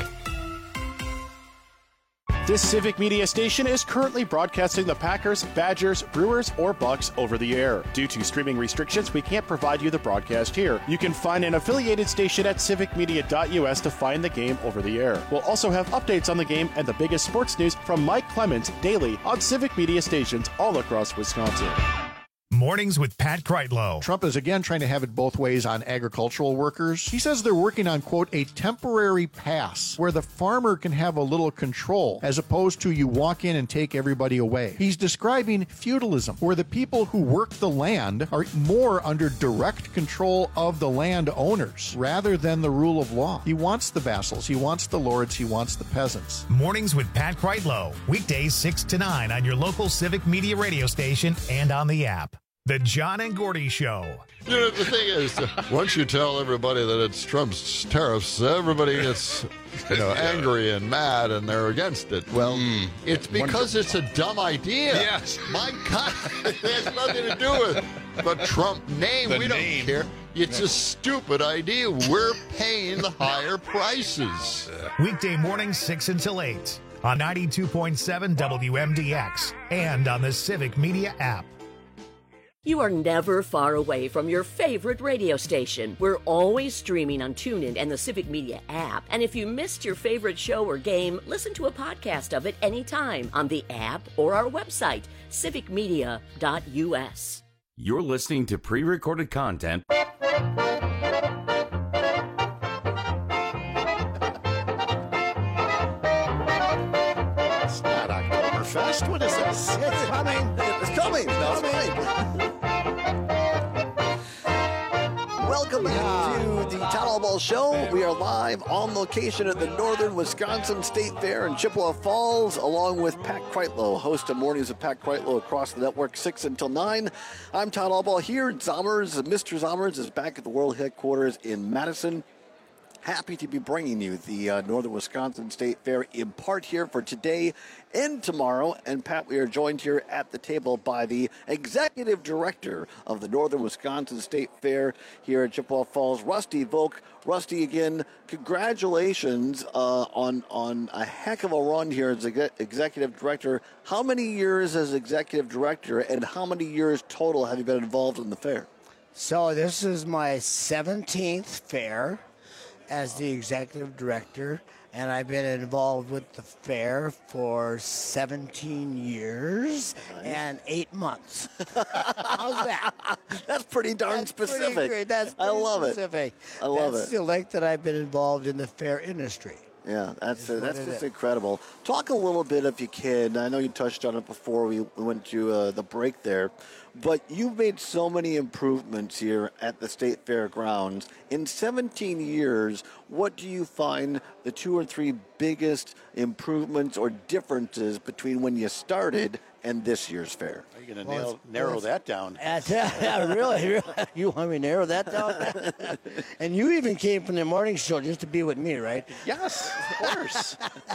This Civic Media station is currently broadcasting the Packers, Badgers, Brewers, or Bucks over the air. Due to streaming restrictions, we can't provide you the broadcast here. You can find an affiliated station at civic media dot u s to find the game over the air. We'll also have updates on the game and the biggest sports news from Mike Clemens daily on Civic Media stations all across Wisconsin. Mornings with Pat Kreitlow. Trump is again trying to have it both ways on agricultural workers. He says they're working on, quote, a temporary pass where the farmer can have a little control as opposed to you walk in and take everybody away. He's describing feudalism, where the people who work the land are more under direct control of the landowners rather than the rule of law. He wants the vassals, he wants the lords, he wants the peasants. Mornings with Pat Kreitlow. Weekdays six to nine on your local Civic Media radio station and on the app. The John and Gordy Show. You know, the thing is, once you tell everybody that it's Trump's tariffs, everybody gets, you know, angry and mad, and they're against it. Well, mm. it's because it's a dumb idea. Yes. My God, it has nothing to do with the Trump name. The we name. don't care. It's a stupid idea. We're paying the higher prices. Weekday mornings, six until eight on ninety-two point seven W M D X and on the Civic Media app. You are never far away from your favorite radio station. We're always streaming on TuneIn and the Civic Media app. And if you missed your favorite show or game, listen to a podcast of it anytime on the app or our website, civic media dot u s. You're listening to pre-recorded content. It's not Oktoberfest. What is this? It's coming. It's coming. No, it's coming. Welcome back to the Town Hall Ball Show. We are live on location at the Northern Wisconsin State Fair in Chippewa Falls, along with Pat Kreitlow, host of Mornings with Pat Kreitlow across the network, six until nine. I'm Town Hall Ball here. Zommers, Mister Zommers is back at the World Headquarters in Madison. Happy to be bringing you the uh, Northern Wisconsin State Fair in part here for today and tomorrow. And Pat, we are joined here at the table by the executive director of the Northern Wisconsin State Fair here at Chippewa Falls, Rusty Volk. Rusty, again, congratulations uh, on on a heck of a run here as ex- executive director. How many years as executive director, and how many years total have you been involved in the fair? So this is my seventeenth fair as the executive director, and I've been involved with the fair for seventeen years nice. And eight months. How's that? That's pretty darn That's specific. Pretty great. That's pretty I love specific. it. I love That's it. the length that I've been involved in the fair industry. Yeah, that's uh, that's just is. incredible. Talk a little bit, if you can. I know you touched on it before we went to uh, the break there, but you've made so many improvements here at the State Fair grounds. In seventeen years, what do you find the two or three biggest improvements or differences between when you started and this year's fair? Are you going to well, narrow well, that down? Uh, really, really? You want me to narrow that down? And you even came from the morning show just to be with me, right? Yes, of course.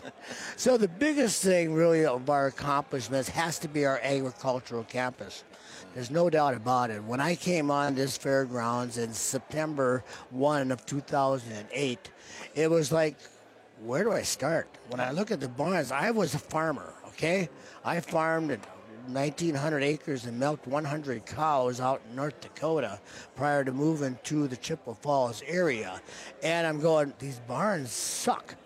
So the biggest thing, really, of our accomplishments has to be our agricultural campus. There's no doubt about it. When I came on this fairgrounds in September first of two thousand eight, it was like, where do I start? When I look at the barns, I was a farmer, okay? I farmed at nineteen hundred acres and milked one hundred cows out in North Dakota prior to moving to the Chippewa Falls area. And I'm going, these barns suck.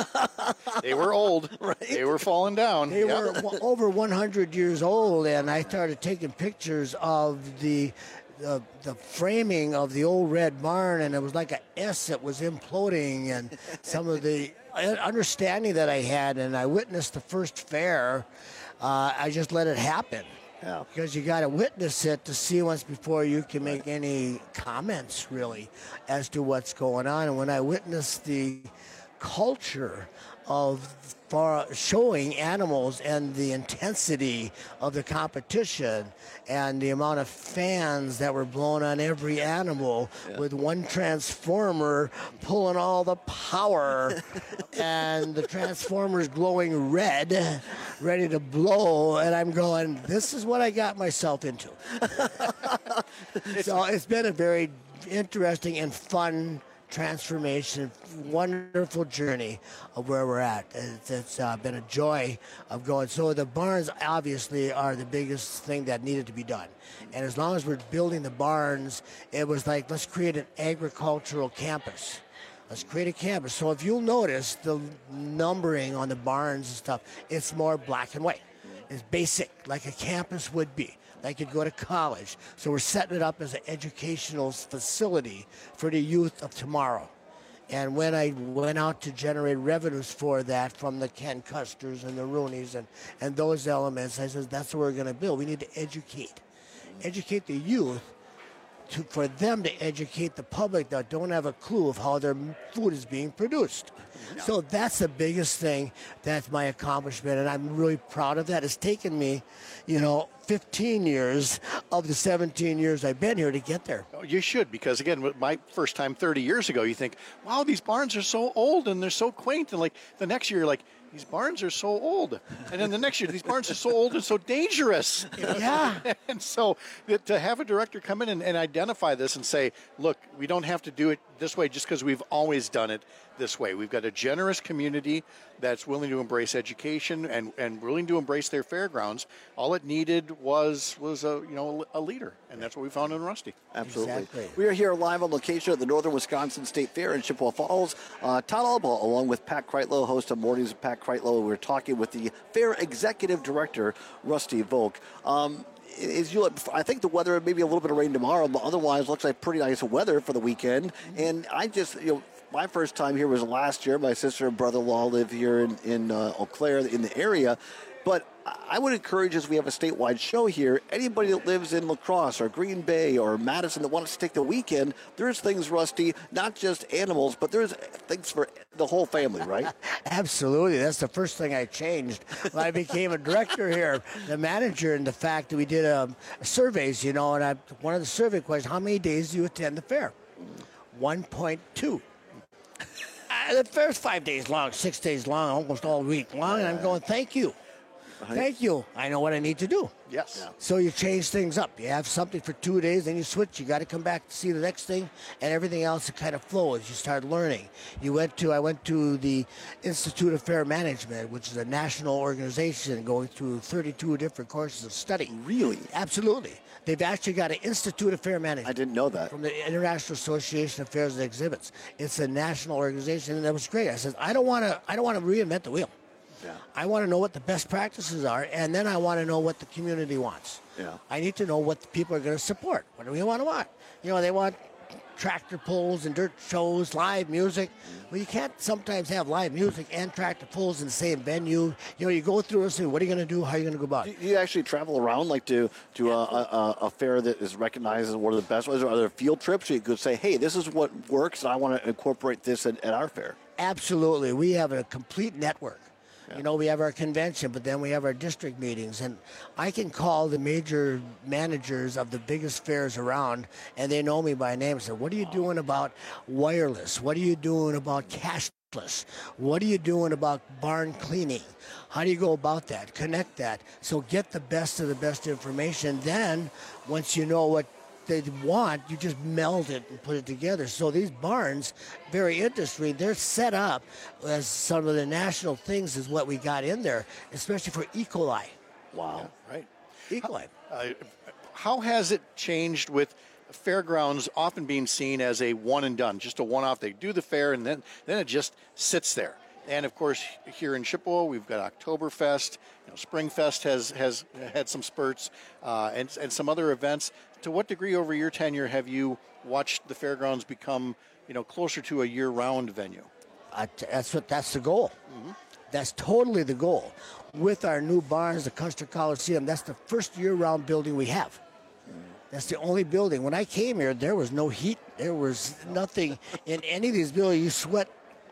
They were old. Right? They were falling down. They yep. were w- over one hundred years old, and I started taking pictures of the The, the framing of the old red barn, and it was like a S that was imploding, and some of the understanding that I had, and I witnessed the first fair. Uh, I just let it happen. Yeah. Because you got to witness it to see once before you can make any comments, really, as to what's going on. And when I witnessed the culture of far showing animals and the intensity of the competition and the amount of fans that were blown on every animal yeah. with one transformer pulling all the power and the transformers glowing red, ready to blow, and I'm going, this is what I got myself into. So it's been a very interesting and fun transformation, wonderful journey of where we're at. It's, it's uh, been a joy of going. So the barns obviously are the biggest thing that needed to be done. And as long as we're building the barns, it was like, let's create an agricultural campus. Let's create a campus. So if you'll notice the numbering on the barns and stuff, it's more black and white. It's basic, like a campus would be. Like you'd go to college. So we're setting it up as an educational facility for the youth of tomorrow. And when I went out to generate revenues for that from the Ken Custers and the Rooneys and, and those elements, I said, that's what we're going to build. We need to educate. Educate the youth to, for them to educate the public that don't have a clue of how their food is being produced. No. So that's the biggest thing. That's my accomplishment, and I'm really proud of that. It's taken me, you know, fifteen years of the seventeen years I've been here to get there. Oh, you should, because again, my first time thirty years ago, you think, wow, these barns are so old and they're so quaint. And like the next year, you're like, these barns are so old. And then the next year, these barns are so old and so dangerous. You know? Yeah. And so to have a director come in and, and identify this and say, look, we don't have to do it this way just because we've always done it this way. We've got a generous community that's willing to embrace education and, and willing to embrace their fairgrounds. All it needed was was a you know a leader, and that's what we found in Rusty. Absolutely. Exactly. We are here live on location at the Northern Wisconsin State Fair in Chippewa Falls. Uh, Todd Albaugh, along with Pat Kreitlow, host of Mornings with Pat Kreitlow. We're talking with the Fair Executive Director, Rusty Volk. Um, Is you, I think the weather, maybe a little bit of rain tomorrow, but otherwise looks like pretty nice weather for the weekend. And I just, you know, my first time here was last year. My sister and brother-in-law live here in, in uh, Eau Claire, in the area. But I would encourage, as we have a statewide show here, anybody that lives in La Crosse or Green Bay or Madison that wants to take the weekend, there's things, Rusty, not just animals, but there's things for the whole family, right? Absolutely. That's the first thing I changed when I became a director here, the manager, and the fact that we did um, surveys, you know, and I, one of the survey questions, how many days do you attend the fair? one point two. Uh, the fair's five days long, six days long, almost all week long, and I'm going, thank you. Thank you. I know what I need to do. Yes. Yeah. So you change things up. You have something for two days, then you switch. You got to come back to see the next thing, and everything else it kind of flows. You start learning. You went to I went to the Institute of Fair Management, which is a national organization going through thirty-two different courses of study. Really? Absolutely. They've actually got an Institute of Fair Management. I didn't know that. From the International Association of Fairs and Exhibits. It's a national organization, and that was great. I said, I don't want to. I don't want to reinvent the wheel. Yeah. I want to know what the best practices are, and then I want to know what the community wants. Yeah. I need to know what the people are going to support. What do we want to want? You know, they want tractor pulls and dirt shows, live music. Well, you can't sometimes have live music and tractor pulls in the same venue. You know, you go through and say, what are you going to do? How are you going to go about it? Do you actually travel around, like to to a, a, a fair that is recognized as one of the best ones? Are there field trips where you could say, hey, this is what works, and I want to incorporate this at, at our fair? Absolutely. We have a complete network. You know, we have our convention, but then we have our district meetings. And I can call the major managers of the biggest fairs around, and they know me by name and say, what are you doing about wireless? What are you doing about cashless? What are you doing about barn cleaning? How do you go about that? Connect that. So get the best of the best information. Then, once you know what they want, you just meld it and put it together. So these barns, very interesting, they're set up as some of the national things is what we got in there, especially for E. coli. Wow. Yeah, right. E. coli. Uh, how has it changed with fairgrounds often being seen as a one and done, just a one-off? They do the fair and then, then it just sits there. And of course, here in Chippewa, we've got Oktoberfest. You know, Springfest has has had some spurts, uh, and and some other events. To what degree, over your tenure, have you watched the fairgrounds become, you know, closer to a year-round venue? Uh, that's what that's the goal. Mm-hmm. That's totally the goal. With our new barns, the Custer Coliseum, that's the first year-round building we have. That's the only building. When I came here, there was no heat. There was nothing in any of these buildings. You sweat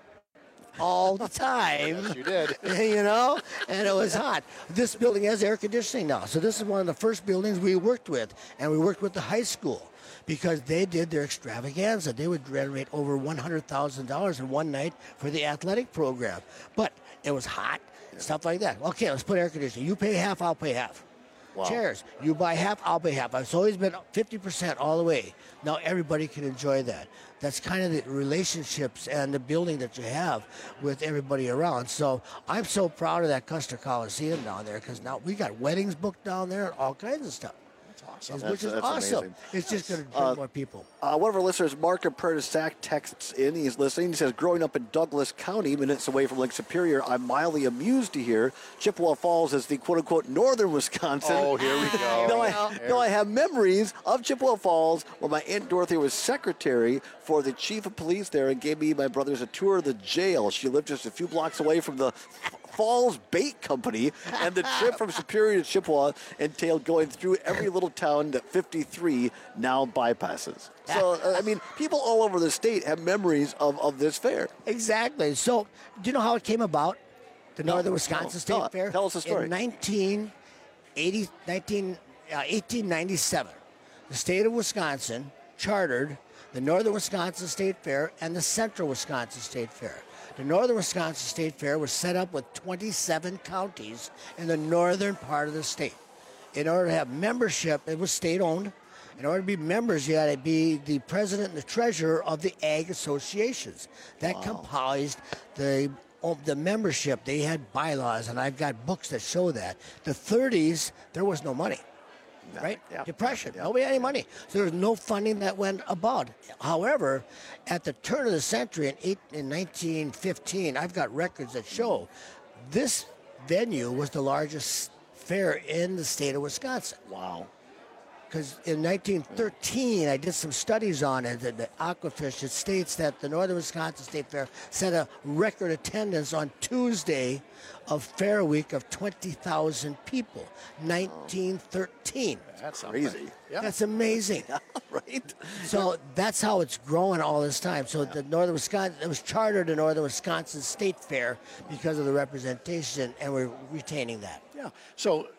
all the time. Yes, you did. You know, and it was hot. This building has air conditioning now. So this is one of the first buildings we worked with, and we worked with the high school because they did their extravaganza. They would generate over one hundred thousand dollars in one night for the athletic program. But it was hot, stuff like that. Okay, let's put air conditioning. You pay half, I'll pay half. Wow. Chairs, you buy half, I'll pay half. It's always been fifty percent all the way. Now everybody can enjoy that. That's kind of the relationships and the building that you have with everybody around. So I'm so proud of that Custer Coliseum down there because now we got weddings booked down there and all kinds of stuff. Awesome. Which That's, is that's awesome. amazing. It's just going to bring Uh, more people. Uh, one of our listeners, Mark of Prairie Sac, texts in. He's listening. He says, growing up in Douglas County, minutes away from Lake Superior, I'm mildly amused to hear Chippewa Falls is the quote-unquote northern Wisconsin. Oh, here we go. no, I, no, I have memories of Chippewa Falls where my Aunt Dorothy was secretary for the chief of police there and gave me and my brothers a tour of the jail. She lived just a few blocks away from the Falls Bait Company, and the trip from Superior to Chippewa entailed going through every little town that fifty-three now bypasses. So, uh, I mean, people all over the state have memories of, of this fair. Exactly. So, do you know how it came about? The No, Northern Wisconsin no. State Tell- Fair? tell us the story. In nineteen eighty, nineteen, uh, eighteen ninety-seven, the state of Wisconsin chartered the Northern Wisconsin State Fair and the Central Wisconsin State Fair. The Northern Wisconsin State Fair was set up with twenty-seven counties in the northern part of the state. In order to have membership, it was state-owned. In order to be members, you had to be the president and the treasurer of the ag associations. That Wow. comprised the of the membership. They had bylaws, and I've got books that show that. The thirties, there was no money. Right? Yeah. Depression. Nobody had any money. So there was no funding that went about. However, at the turn of the century in, eight, in nineteen fifteen, I've got records that show this venue was the largest fair in the state of Wisconsin. Wow. Because in nineteen thirteen, I did some studies on it, the, the Aquafish. It states that the Northern Wisconsin State Fair set a record attendance on Tuesday of Fair Week of twenty thousand people, nineteen thirteen. That's crazy. Yeah. That's amazing. Right? So that's how it's growing all this time. So the Northern Wisconsin, it was chartered the Northern Wisconsin State Fair because of the representation, and we're retaining that. Yeah. So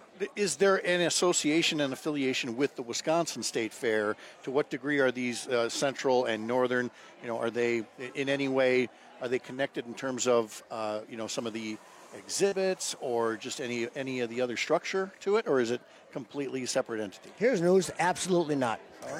is there an association and affiliation with the Wisconsin State Fair? To what degree are these uh, central and northern, you know, are they in any way, are they connected in terms of, uh, you know, some of the exhibits or just any any of the other structure to it, or is it completely separate entity? Here's news, absolutely not.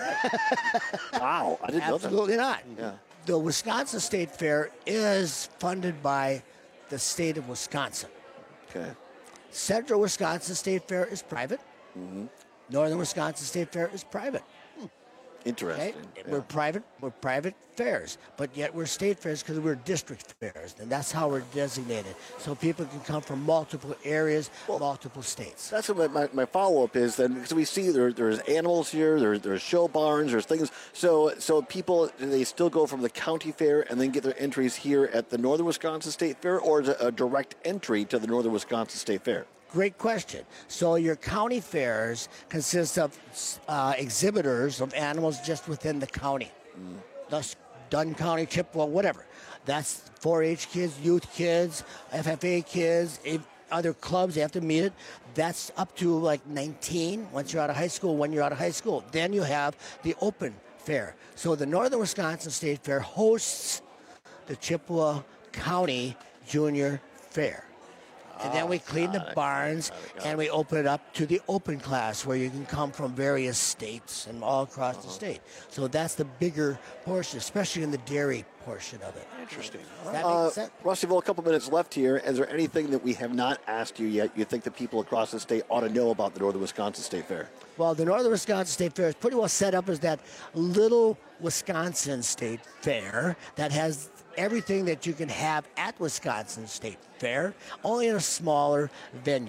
Wow, I didn't know that. Absolutely not. Yeah. The Wisconsin State Fair is funded by the state of Wisconsin. Okay. Central Wisconsin State Fair is private. Mm-hmm. Northern Wisconsin State Fair is private. Interesting. Okay? We're private. We're private fairs, but yet we're state fairs because we're district fairs, and that's how we're designated. So people can come from multiple areas, multiple states. That's what my, my, my follow-up is then, because we see there, there's animals here, there, there's show barns, there's things. So so people, do they still go from the county fair and then get their entries here at the Northern Wisconsin State Fair, or is it a direct entry to the Northern Wisconsin State Fair? Great question. So your county fairs consist of uh, exhibitors of animals just within the county. Mm. Thus, Dunn County, Chippewa, whatever. That's four H kids, youth kids, F F A kids, if other clubs, they have to meet it. That's up to like nineteen once you're out of high school, when you're out of high school. Then you have the open fair. So the Northern Wisconsin State Fair hosts the Chippewa County Junior Fair. And then we clean the barns and we open it up to the open class where you can come from various states and all across the state. So that's the bigger portion, especially in the dairy portion of it. Interesting. Does that Uh, make sense? Rusty, well, a couple minutes left here. Is there anything that we have not asked you yet you think that people across the state ought to know about the Northern Wisconsin State Fair? Well, the Northern Wisconsin State Fair is pretty well set up as that little Wisconsin State Fair that has everything that you can have at Wisconsin State Fair, only in a smaller venue.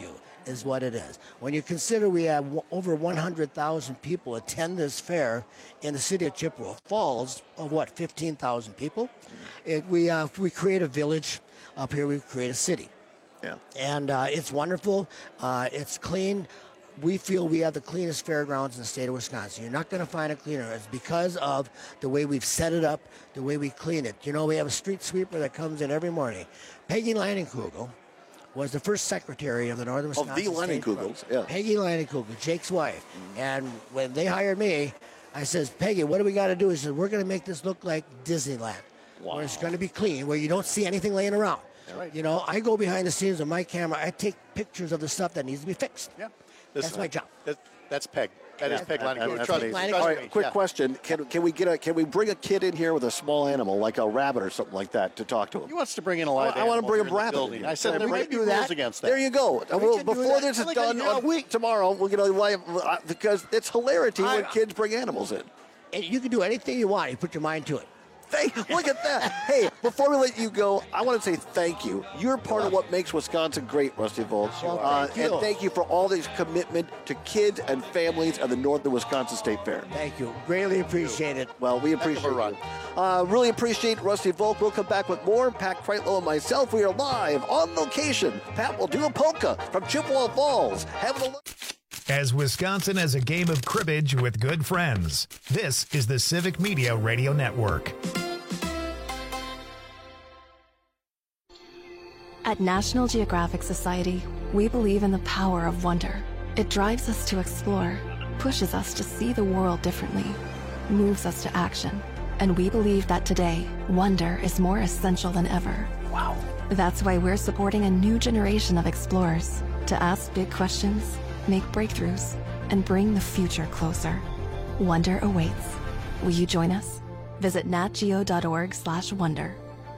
is what it is. When you consider we have w- over one hundred thousand people attend this fair in the city of Chippewa Falls, of what, fifteen thousand people, it, we, uh, we create a village. Up here we create a city. Yeah. And uh, it's wonderful. Uh, it's clean. We feel we have the cleanest fairgrounds in the state of Wisconsin. You're not going to find a cleaner. It's because of the way we've set it up, the way we clean it. You know, we have a street sweeper that comes in every morning. Peggy Leinenkugel was the first secretary of the Northern Wisconsin Of the State Leinenkugels, Park. yeah. Peggy Leinenkugel, Jake's wife. Mm-hmm. And when they hired me, I says, Peggy, what do we got to do? He said, we're going to make this look like Disneyland, wow. where it's going to be clean, where you don't see anything laying around. Right. You know, I go behind the scenes with my camera. I take pictures of the stuff that needs to be fixed. Yeah. That's This- my job. That, that's Peg. That is Peg That- Leinenkugel. that's Trust, amazing. trust All me. right, quick Yeah. question: Can can we get a can we bring a kid in here with a small animal like a rabbit or something like that to talk to him? He wants to bring in a live I, I want to animal bring here a in the rabbit. building. in here. I said Yeah, there we might can be do rules that. against that. There you go. We Well, can do before that. this is Like, done you know, on week tomorrow, we're gonna live uh, because it's hilarity when I- kids bring animals in. And you can do anything you want. You put your mind to it. Thank, look at that. Hey, before we let you go, I want to say thank you. You're part of what makes Wisconsin great, Rusty Volk. Well, uh, thank you. and thank you for all this commitment to kids and families at the Northern Wisconsin State Fair. Thank you. Greatly appreciate it. Well, we appreciate it. Uh, really appreciate Rusty Volk. We'll come back with more. Pat Kreitlow and myself, we are live on location. Pat will do a polka from Chippewa Falls. Have a look. As Wisconsin has a game of cribbage with good friends, this is the Civic Media Radio Network. At National Geographic Society, we believe in the power of wonder. It drives us to explore, pushes us to see the world differently, moves us to action. And we believe that today, wonder is more essential than ever. Wow. That's why we're supporting a new generation of explorers to ask big questions, make breakthroughs, and bring the future closer. Wonder awaits. Will you join us? Visit natgeo.org slash wonder.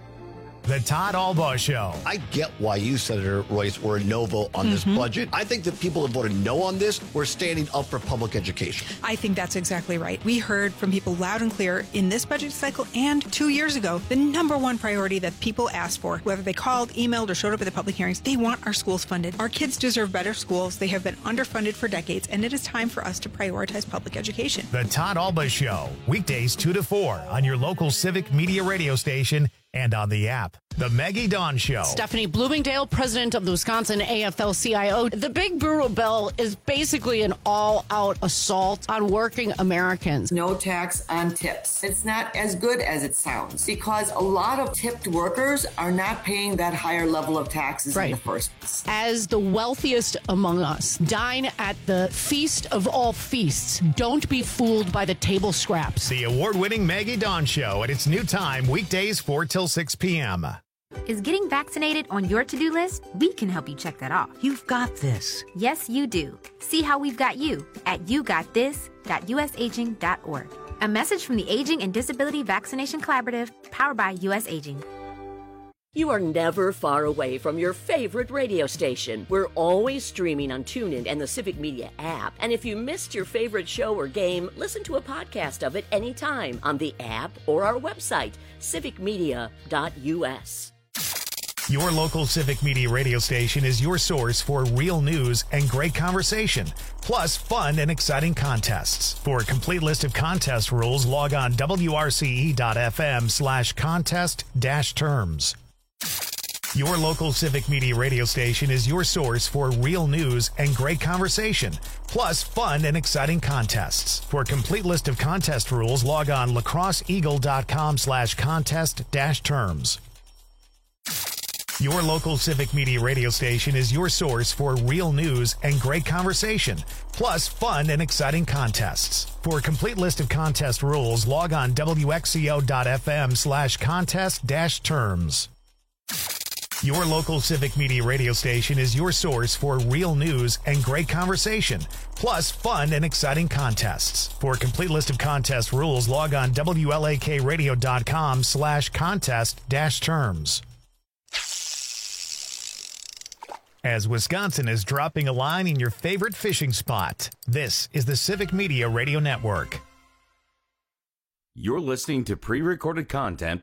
The Todd Albaugh Show. I get why you, Senator Royce, were a no vote on this budget. I think the people that voted no on this were standing up for public education. I think that's exactly right. We heard from people loud and clear in this budget cycle and two years ago, the number one priority that people asked for, whether they called, emailed, or showed up at the public hearings, they want our schools funded. Our kids deserve better schools. They have been underfunded for decades, and it is time for us to prioritize public education. The Todd Albaugh Show, weekdays two to four on your local Civic Media radio station and on the app. The Maggie Dawn Show. Stephanie Bloomingdale, president of the Wisconsin A F L C I O. The Big Brutal Bill is basically an all-out assault on working Americans. No tax on tips. It's not as good as it sounds because a lot of tipped workers are not paying that higher level of taxes Right. in the first place. As the wealthiest among us, dine at the feast of all feasts. Don't be fooled by the table scraps. The award-winning Maggie Dawn Show at its new time, weekdays four till six p.m. Is getting vaccinated on your to-do list? We can help you check that off. You've got this. Yes, you do. See how we've got you at you got this dot u s aging dot org. A message from the Aging and Disability Vaccination Collaborative, powered by U S Aging. You are never far away from your favorite radio station. We're always streaming on TuneIn and the Civic Media app. And if you missed your favorite show or game, listen to a podcast of it anytime on the app or our website, civic media dot u s. Your local Civic Media radio station is your source for real news and great conversation, plus fun and exciting contests. For a complete list of contest rules, log on w r c e dot f m slash contest dash terms. Your local Civic Media radio station is your source for real news and great conversation, plus fun and exciting contests. For a complete list of contest rules, log on lacrosse eagle dot com slash contest dash terms. Your local Civic Media radio station is your source for real news and great conversation, plus fun and exciting contests. For a complete list of contest rules, log on w x c o dot f m slash contest dash terms. Your local Civic Media radio station is your source for real news and great conversation, plus fun and exciting contests. For a complete list of contest rules, log on w l a k radio dot com slash contest dash terms. As Wisconsin is dropping a line in your favorite fishing spot, this is the Civic Media Radio Network. You're listening to pre-recorded content.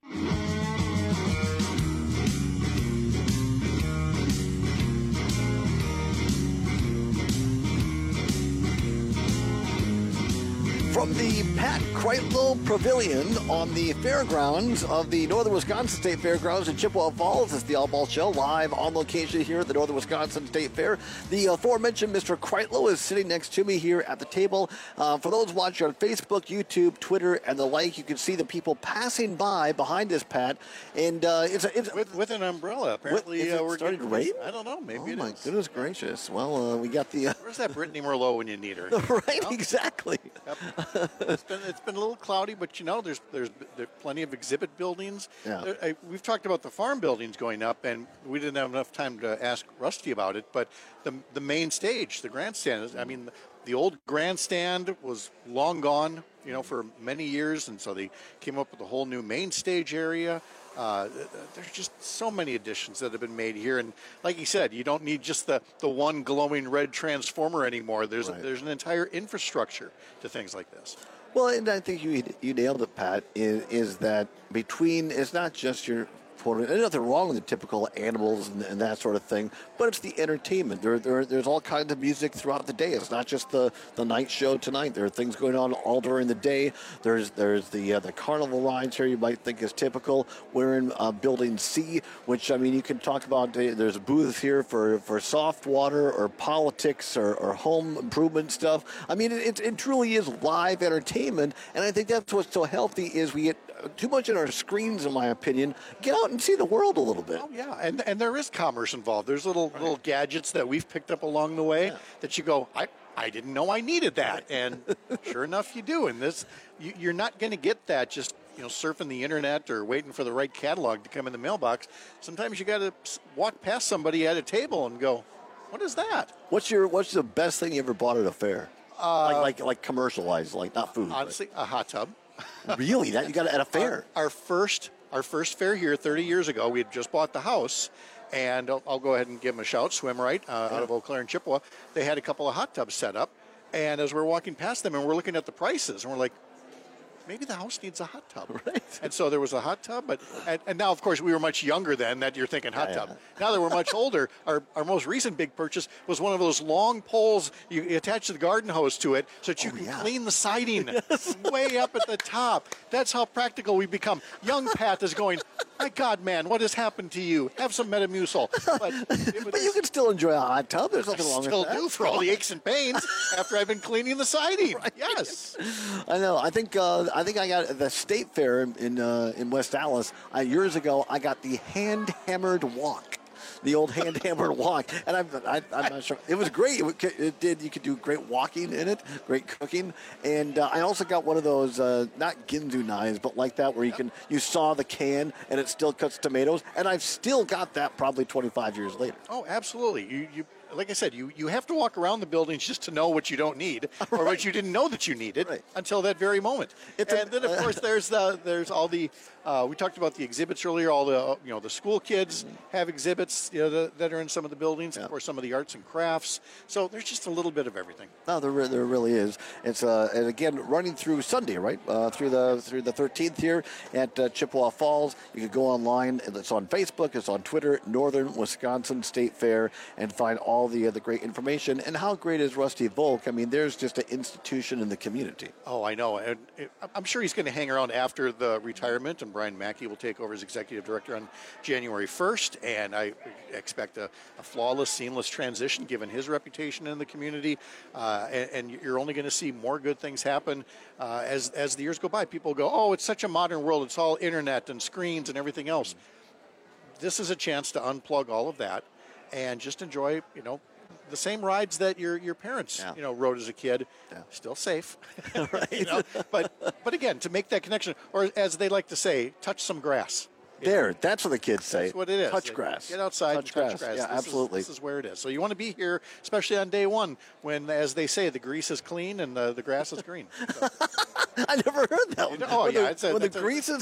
From the Pat Kreitlow Pavilion on the fairgrounds of the Northern Wisconsin State Fairgrounds in Chippewa Falls, it's the All Ball Show, live on location here at the Northern Wisconsin State Fair. The aforementioned Mister Kreitlow is sitting next to me here at the table. Uh, for those watching on Facebook, YouTube, Twitter, and the like, you can see the people passing by behind us, Pat. And uh, it's, a, it's with, with an umbrella. Apparently, with, uh, it we're starting to rain. I don't know. Maybe oh it my is. goodness gracious! Well, uh, we got the. Uh, Where's that Brittany Merlot when you need her? right, you know? Exactly. Yep. it's been it's been a little cloudy, but you know, there's there's there's plenty of exhibit buildings. Yeah. There, I, we've talked about the farm buildings going up, and we didn't have enough time to ask Rusty about it. But the the main stage, the grandstand, I mean, the old grandstand was long gone, you know, for many years, and so they came up with a whole new main stage area. Uh, there's just so many additions that have been made here, and like you said, you don't need just the, the one glowing red transformer anymore. There's Right. a, there's an entire infrastructure to things like this. Well, and I think you you nailed it, Pat. Is, is that between? It's not just your. There's nothing wrong with the typical animals and, and that sort of thing, but it's the entertainment. There, there, there's all kinds of music throughout the day. It's not just the, the night show tonight. There are things going on all during the day. There's there's the uh, the carnival rides here you might think is typical. We're in uh, Building C, which, I mean, you can talk about. Uh, there's a booth here for, for soft water or politics or, or home improvement stuff. I mean, it, it truly is live entertainment, and I think that's what's so healthy is we get too much in our screens, in my opinion. Get out and see the world a little bit. Oh yeah, and and there is commerce involved. There's little right. little gadgets that we've picked up along the way yeah. that you go, I I didn't know I needed that, and sure enough, you do. And this, you, you're not going to get that just you know surfing the internet or waiting for the right catalog to come in the mailbox. Sometimes you got to walk past somebody at a table and go, what is that? What's your What's the best thing you ever bought at a fair? Uh, like like like commercialized, like not food. Honestly, but. a hot tub. Really? That you got it at a fair? Our, our first our first fair here thirty years ago, we had just bought the house, and I'll, I'll go ahead and give them a shout, Swim Right, uh, yeah. out of Eau Claire and Chippewa. They had a couple of hot tubs set up, and as we're walking past them and we're looking at the prices, and we're like, maybe the house needs a hot tub. Right. And so there was a hot tub, but and, and now, of course, we were much younger then that you're thinking hot yeah, tub. Yeah. Now that we're much older, our, our most recent big purchase was one of those long poles you, you attach the garden hose to it so that you oh, can yeah. clean the siding yes. way up at the top. That's how practical we become. Young Pat is going, my God, man, what has happened to you? Have some Metamucil. But, but this, you can still enjoy a hot tub. There's nothing wrong with that. I still do for all the aches and pains after I've been cleaning the siding. Right. Yes. I know. I think uh, I think I got the State Fair in in, uh, in West Allis. Uh, years ago, I got the hand-hammered walk. The old hand-hammered walk, and I'm, I, I'm not sure. It was great. It, it did. You could do great walking in it, great cooking, and uh, I also got one of those uh, not Ginsu knives, but like that where you can you saw the can and it still cuts tomatoes, and I've still got that probably twenty-five years later. Oh, absolutely. You you. Like I said, you, you have to walk around the buildings just to know what you don't need or right. what you didn't know that you needed right. until that very moment. It's and a, then, of course, there's the there's all the uh, we talked about the exhibits earlier. All the you know the school kids mm-hmm. have exhibits you know the, that are in some of the buildings. Yeah. Of course, some of the arts and crafts. So there's just a little bit of everything. No, there there really is. It's uh, and again running through Sunday, right? Uh, through the through the thirteenth here at uh, Chippewa Falls. You can go online. It's on Facebook. It's on Twitter. Northern Wisconsin State Fair, and find all the uh, the great information. And how great is Rusty Volk? I mean, there's just an institution in the community. Oh, I know. And I'm sure he's going to hang around after the retirement, and Brian Mackey will take over as executive director on January first. And I expect a, a flawless, seamless transition given his reputation in the community. Uh, and, and you're only going to see more good things happen uh, as, as the years go by. People go, oh, it's such a modern world. It's all internet and screens and everything else. Mm-hmm. This is a chance to unplug all of that and just enjoy, you know, the same rides that your your parents yeah. you know rode as a kid, yeah. still safe, right? you know? But but again, to make that connection, or as they like to say, touch some grass. There, know? That's what the kids say. That's what it is. Touch grass. Get outside touch and grass. touch grass. Yeah, this absolutely. Is, this is where it is. So you want to be here, especially on day one, when, as they say, the grease is clean and the, the grass is green. So. I never heard that one. You know, oh when yeah, the, it's a, when it's the a, grease is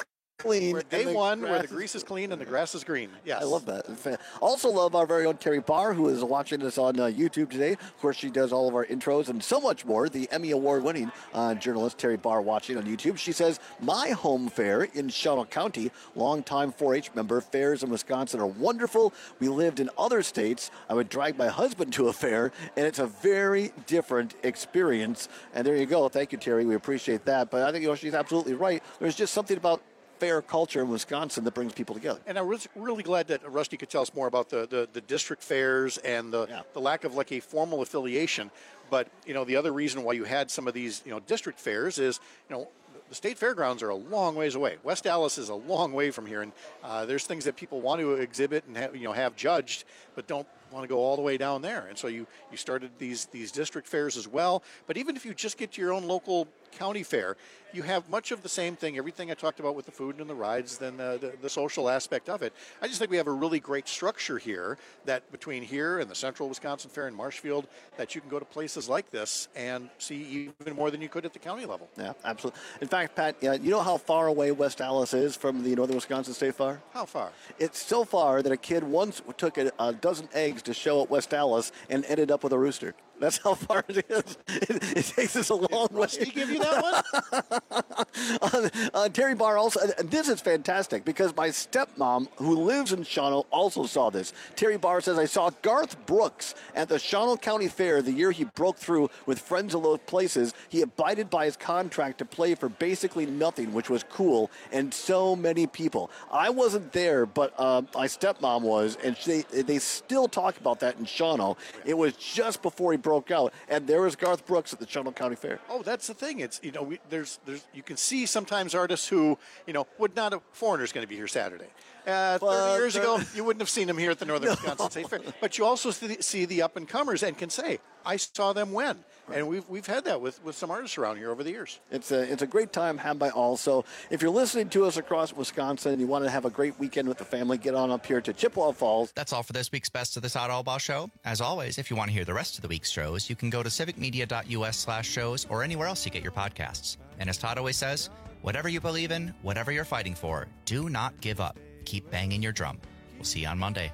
clean. Where day and the one, where grass the grease is is clean and the grass is green. Yes. I love that. Also love our very own Terry Barr, who is watching us on uh, YouTube today. Of course, she does all of our intros and so much more. The Emmy Award-winning uh, journalist Terry Barr watching on YouTube. She says, my home fair in Shawano County, longtime four H member, fairs in Wisconsin are wonderful. We lived in other states. I would drag my husband to a fair, and it's a very different experience. And there you go. Thank you, Terry. We appreciate that. But I think you know, she's absolutely right. There's just something about fair culture in Wisconsin that brings people together. And I was really glad that Rusty could tell us more about the, the, the district fairs and the, yeah. the lack of like a formal affiliation. But, you know, the other reason why you had some of these, you know, district fairs is, you know, the state fairgrounds are a long ways away. West Allis is a long way from here. And uh, there's things that people want to exhibit and have, you know, have judged, but don't want to go all the way down there. And so you, you started these, these district fairs as well. But even if you just get to your own local county fair, you have much of the same thing, everything I talked about with the food and the rides, then the, the, the social aspect of it. I just think we have a really great structure here that between here and the Central Wisconsin Fair in Marshfield, that you can go to places like this and see even more than you could at the county level. Yeah, absolutely. In fact, Pat, uh, you know how far away West Allis is from the Northern Wisconsin State Fair? How far? It's so far that a kid once took a, a dozen eggs to show at West Allis and ended up with a rooster. That's how far it is. It, it takes us a long way. Did he give you that one? uh, uh, Terry Barr also, and this is fantastic because my stepmom, who lives in Shawano, also saw this. Terry Barr says, I saw Garth Brooks at the Shawano County Fair the year he broke through with friends of those places. He abided by his contract to play for basically nothing, which was cool, and so many people. I wasn't there, but uh, my stepmom was, and they, they still talk about that in Shawano. It was just before he broke out, and there was Garth Brooks at the Shawano County Fair. Oh, that's the thing. It's, you know, we, there's, there's, you can see sometimes artists who, you know, would not have, Foreigner's going to be here Saturday. Uh, thirty years ago, you wouldn't have seen him here at the Northern no. Wisconsin State Fair. But you also see the up-and-comers and can say, I saw them when. Right. And we've we've had that with, with some artists around here over the years. It's a, it's a great time had by all. So if you're listening to us across Wisconsin and you want to have a great weekend with the family, get on up here to Chippewa Falls. That's all for this week's Best of the Todd Albaugh Show. As always, if you want to hear the rest of the week's shows, you can go to civicmedia.us slash shows or anywhere else you get your podcasts. And as Todd always says, whatever you believe in, whatever you're fighting for, do not give up. Keep banging your drum. We'll see you on Monday.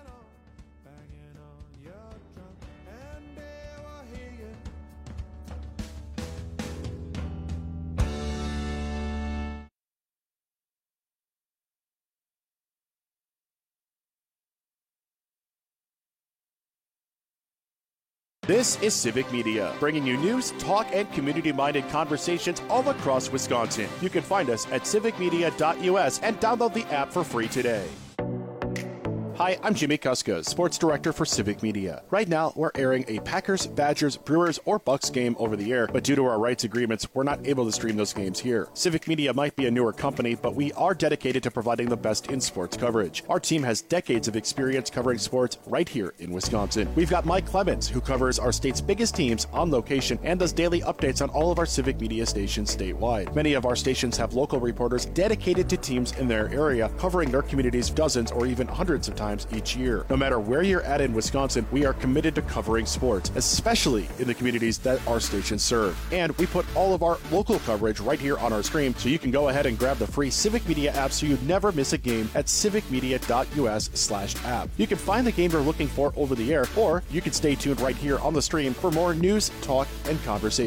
This is Civic Media, bringing you news, talk, and community-minded conversations all across Wisconsin. You can find us at civic media dot U S and download the app for free today. Hi, I'm Jimmy Kuska, Sports Director for Civic Media. Right now, we're airing a Packers, Badgers, Brewers, or Bucks game over the air, but due to our rights agreements, we're not able to stream those games here. Civic Media might be a newer company, but we are dedicated to providing the best in sports coverage. Our team has decades of experience covering sports right here in Wisconsin. We've got Mike Clemens, who covers our state's biggest teams on location and does daily updates on all of our Civic Media stations statewide. Many of our stations have local reporters dedicated to teams in their area, covering their communities dozens or even hundreds of times each year. No matter where you're at in Wisconsin, we are committed to covering sports, especially in the communities that our stations serve. And we put all of our local coverage right here on our screen, so you can go ahead and grab the free Civic Media app so you never miss a game at civicmedia.us slash app. You can find the game you're looking for over the air, or you can stay tuned right here on the stream for more news, talk, and conversation.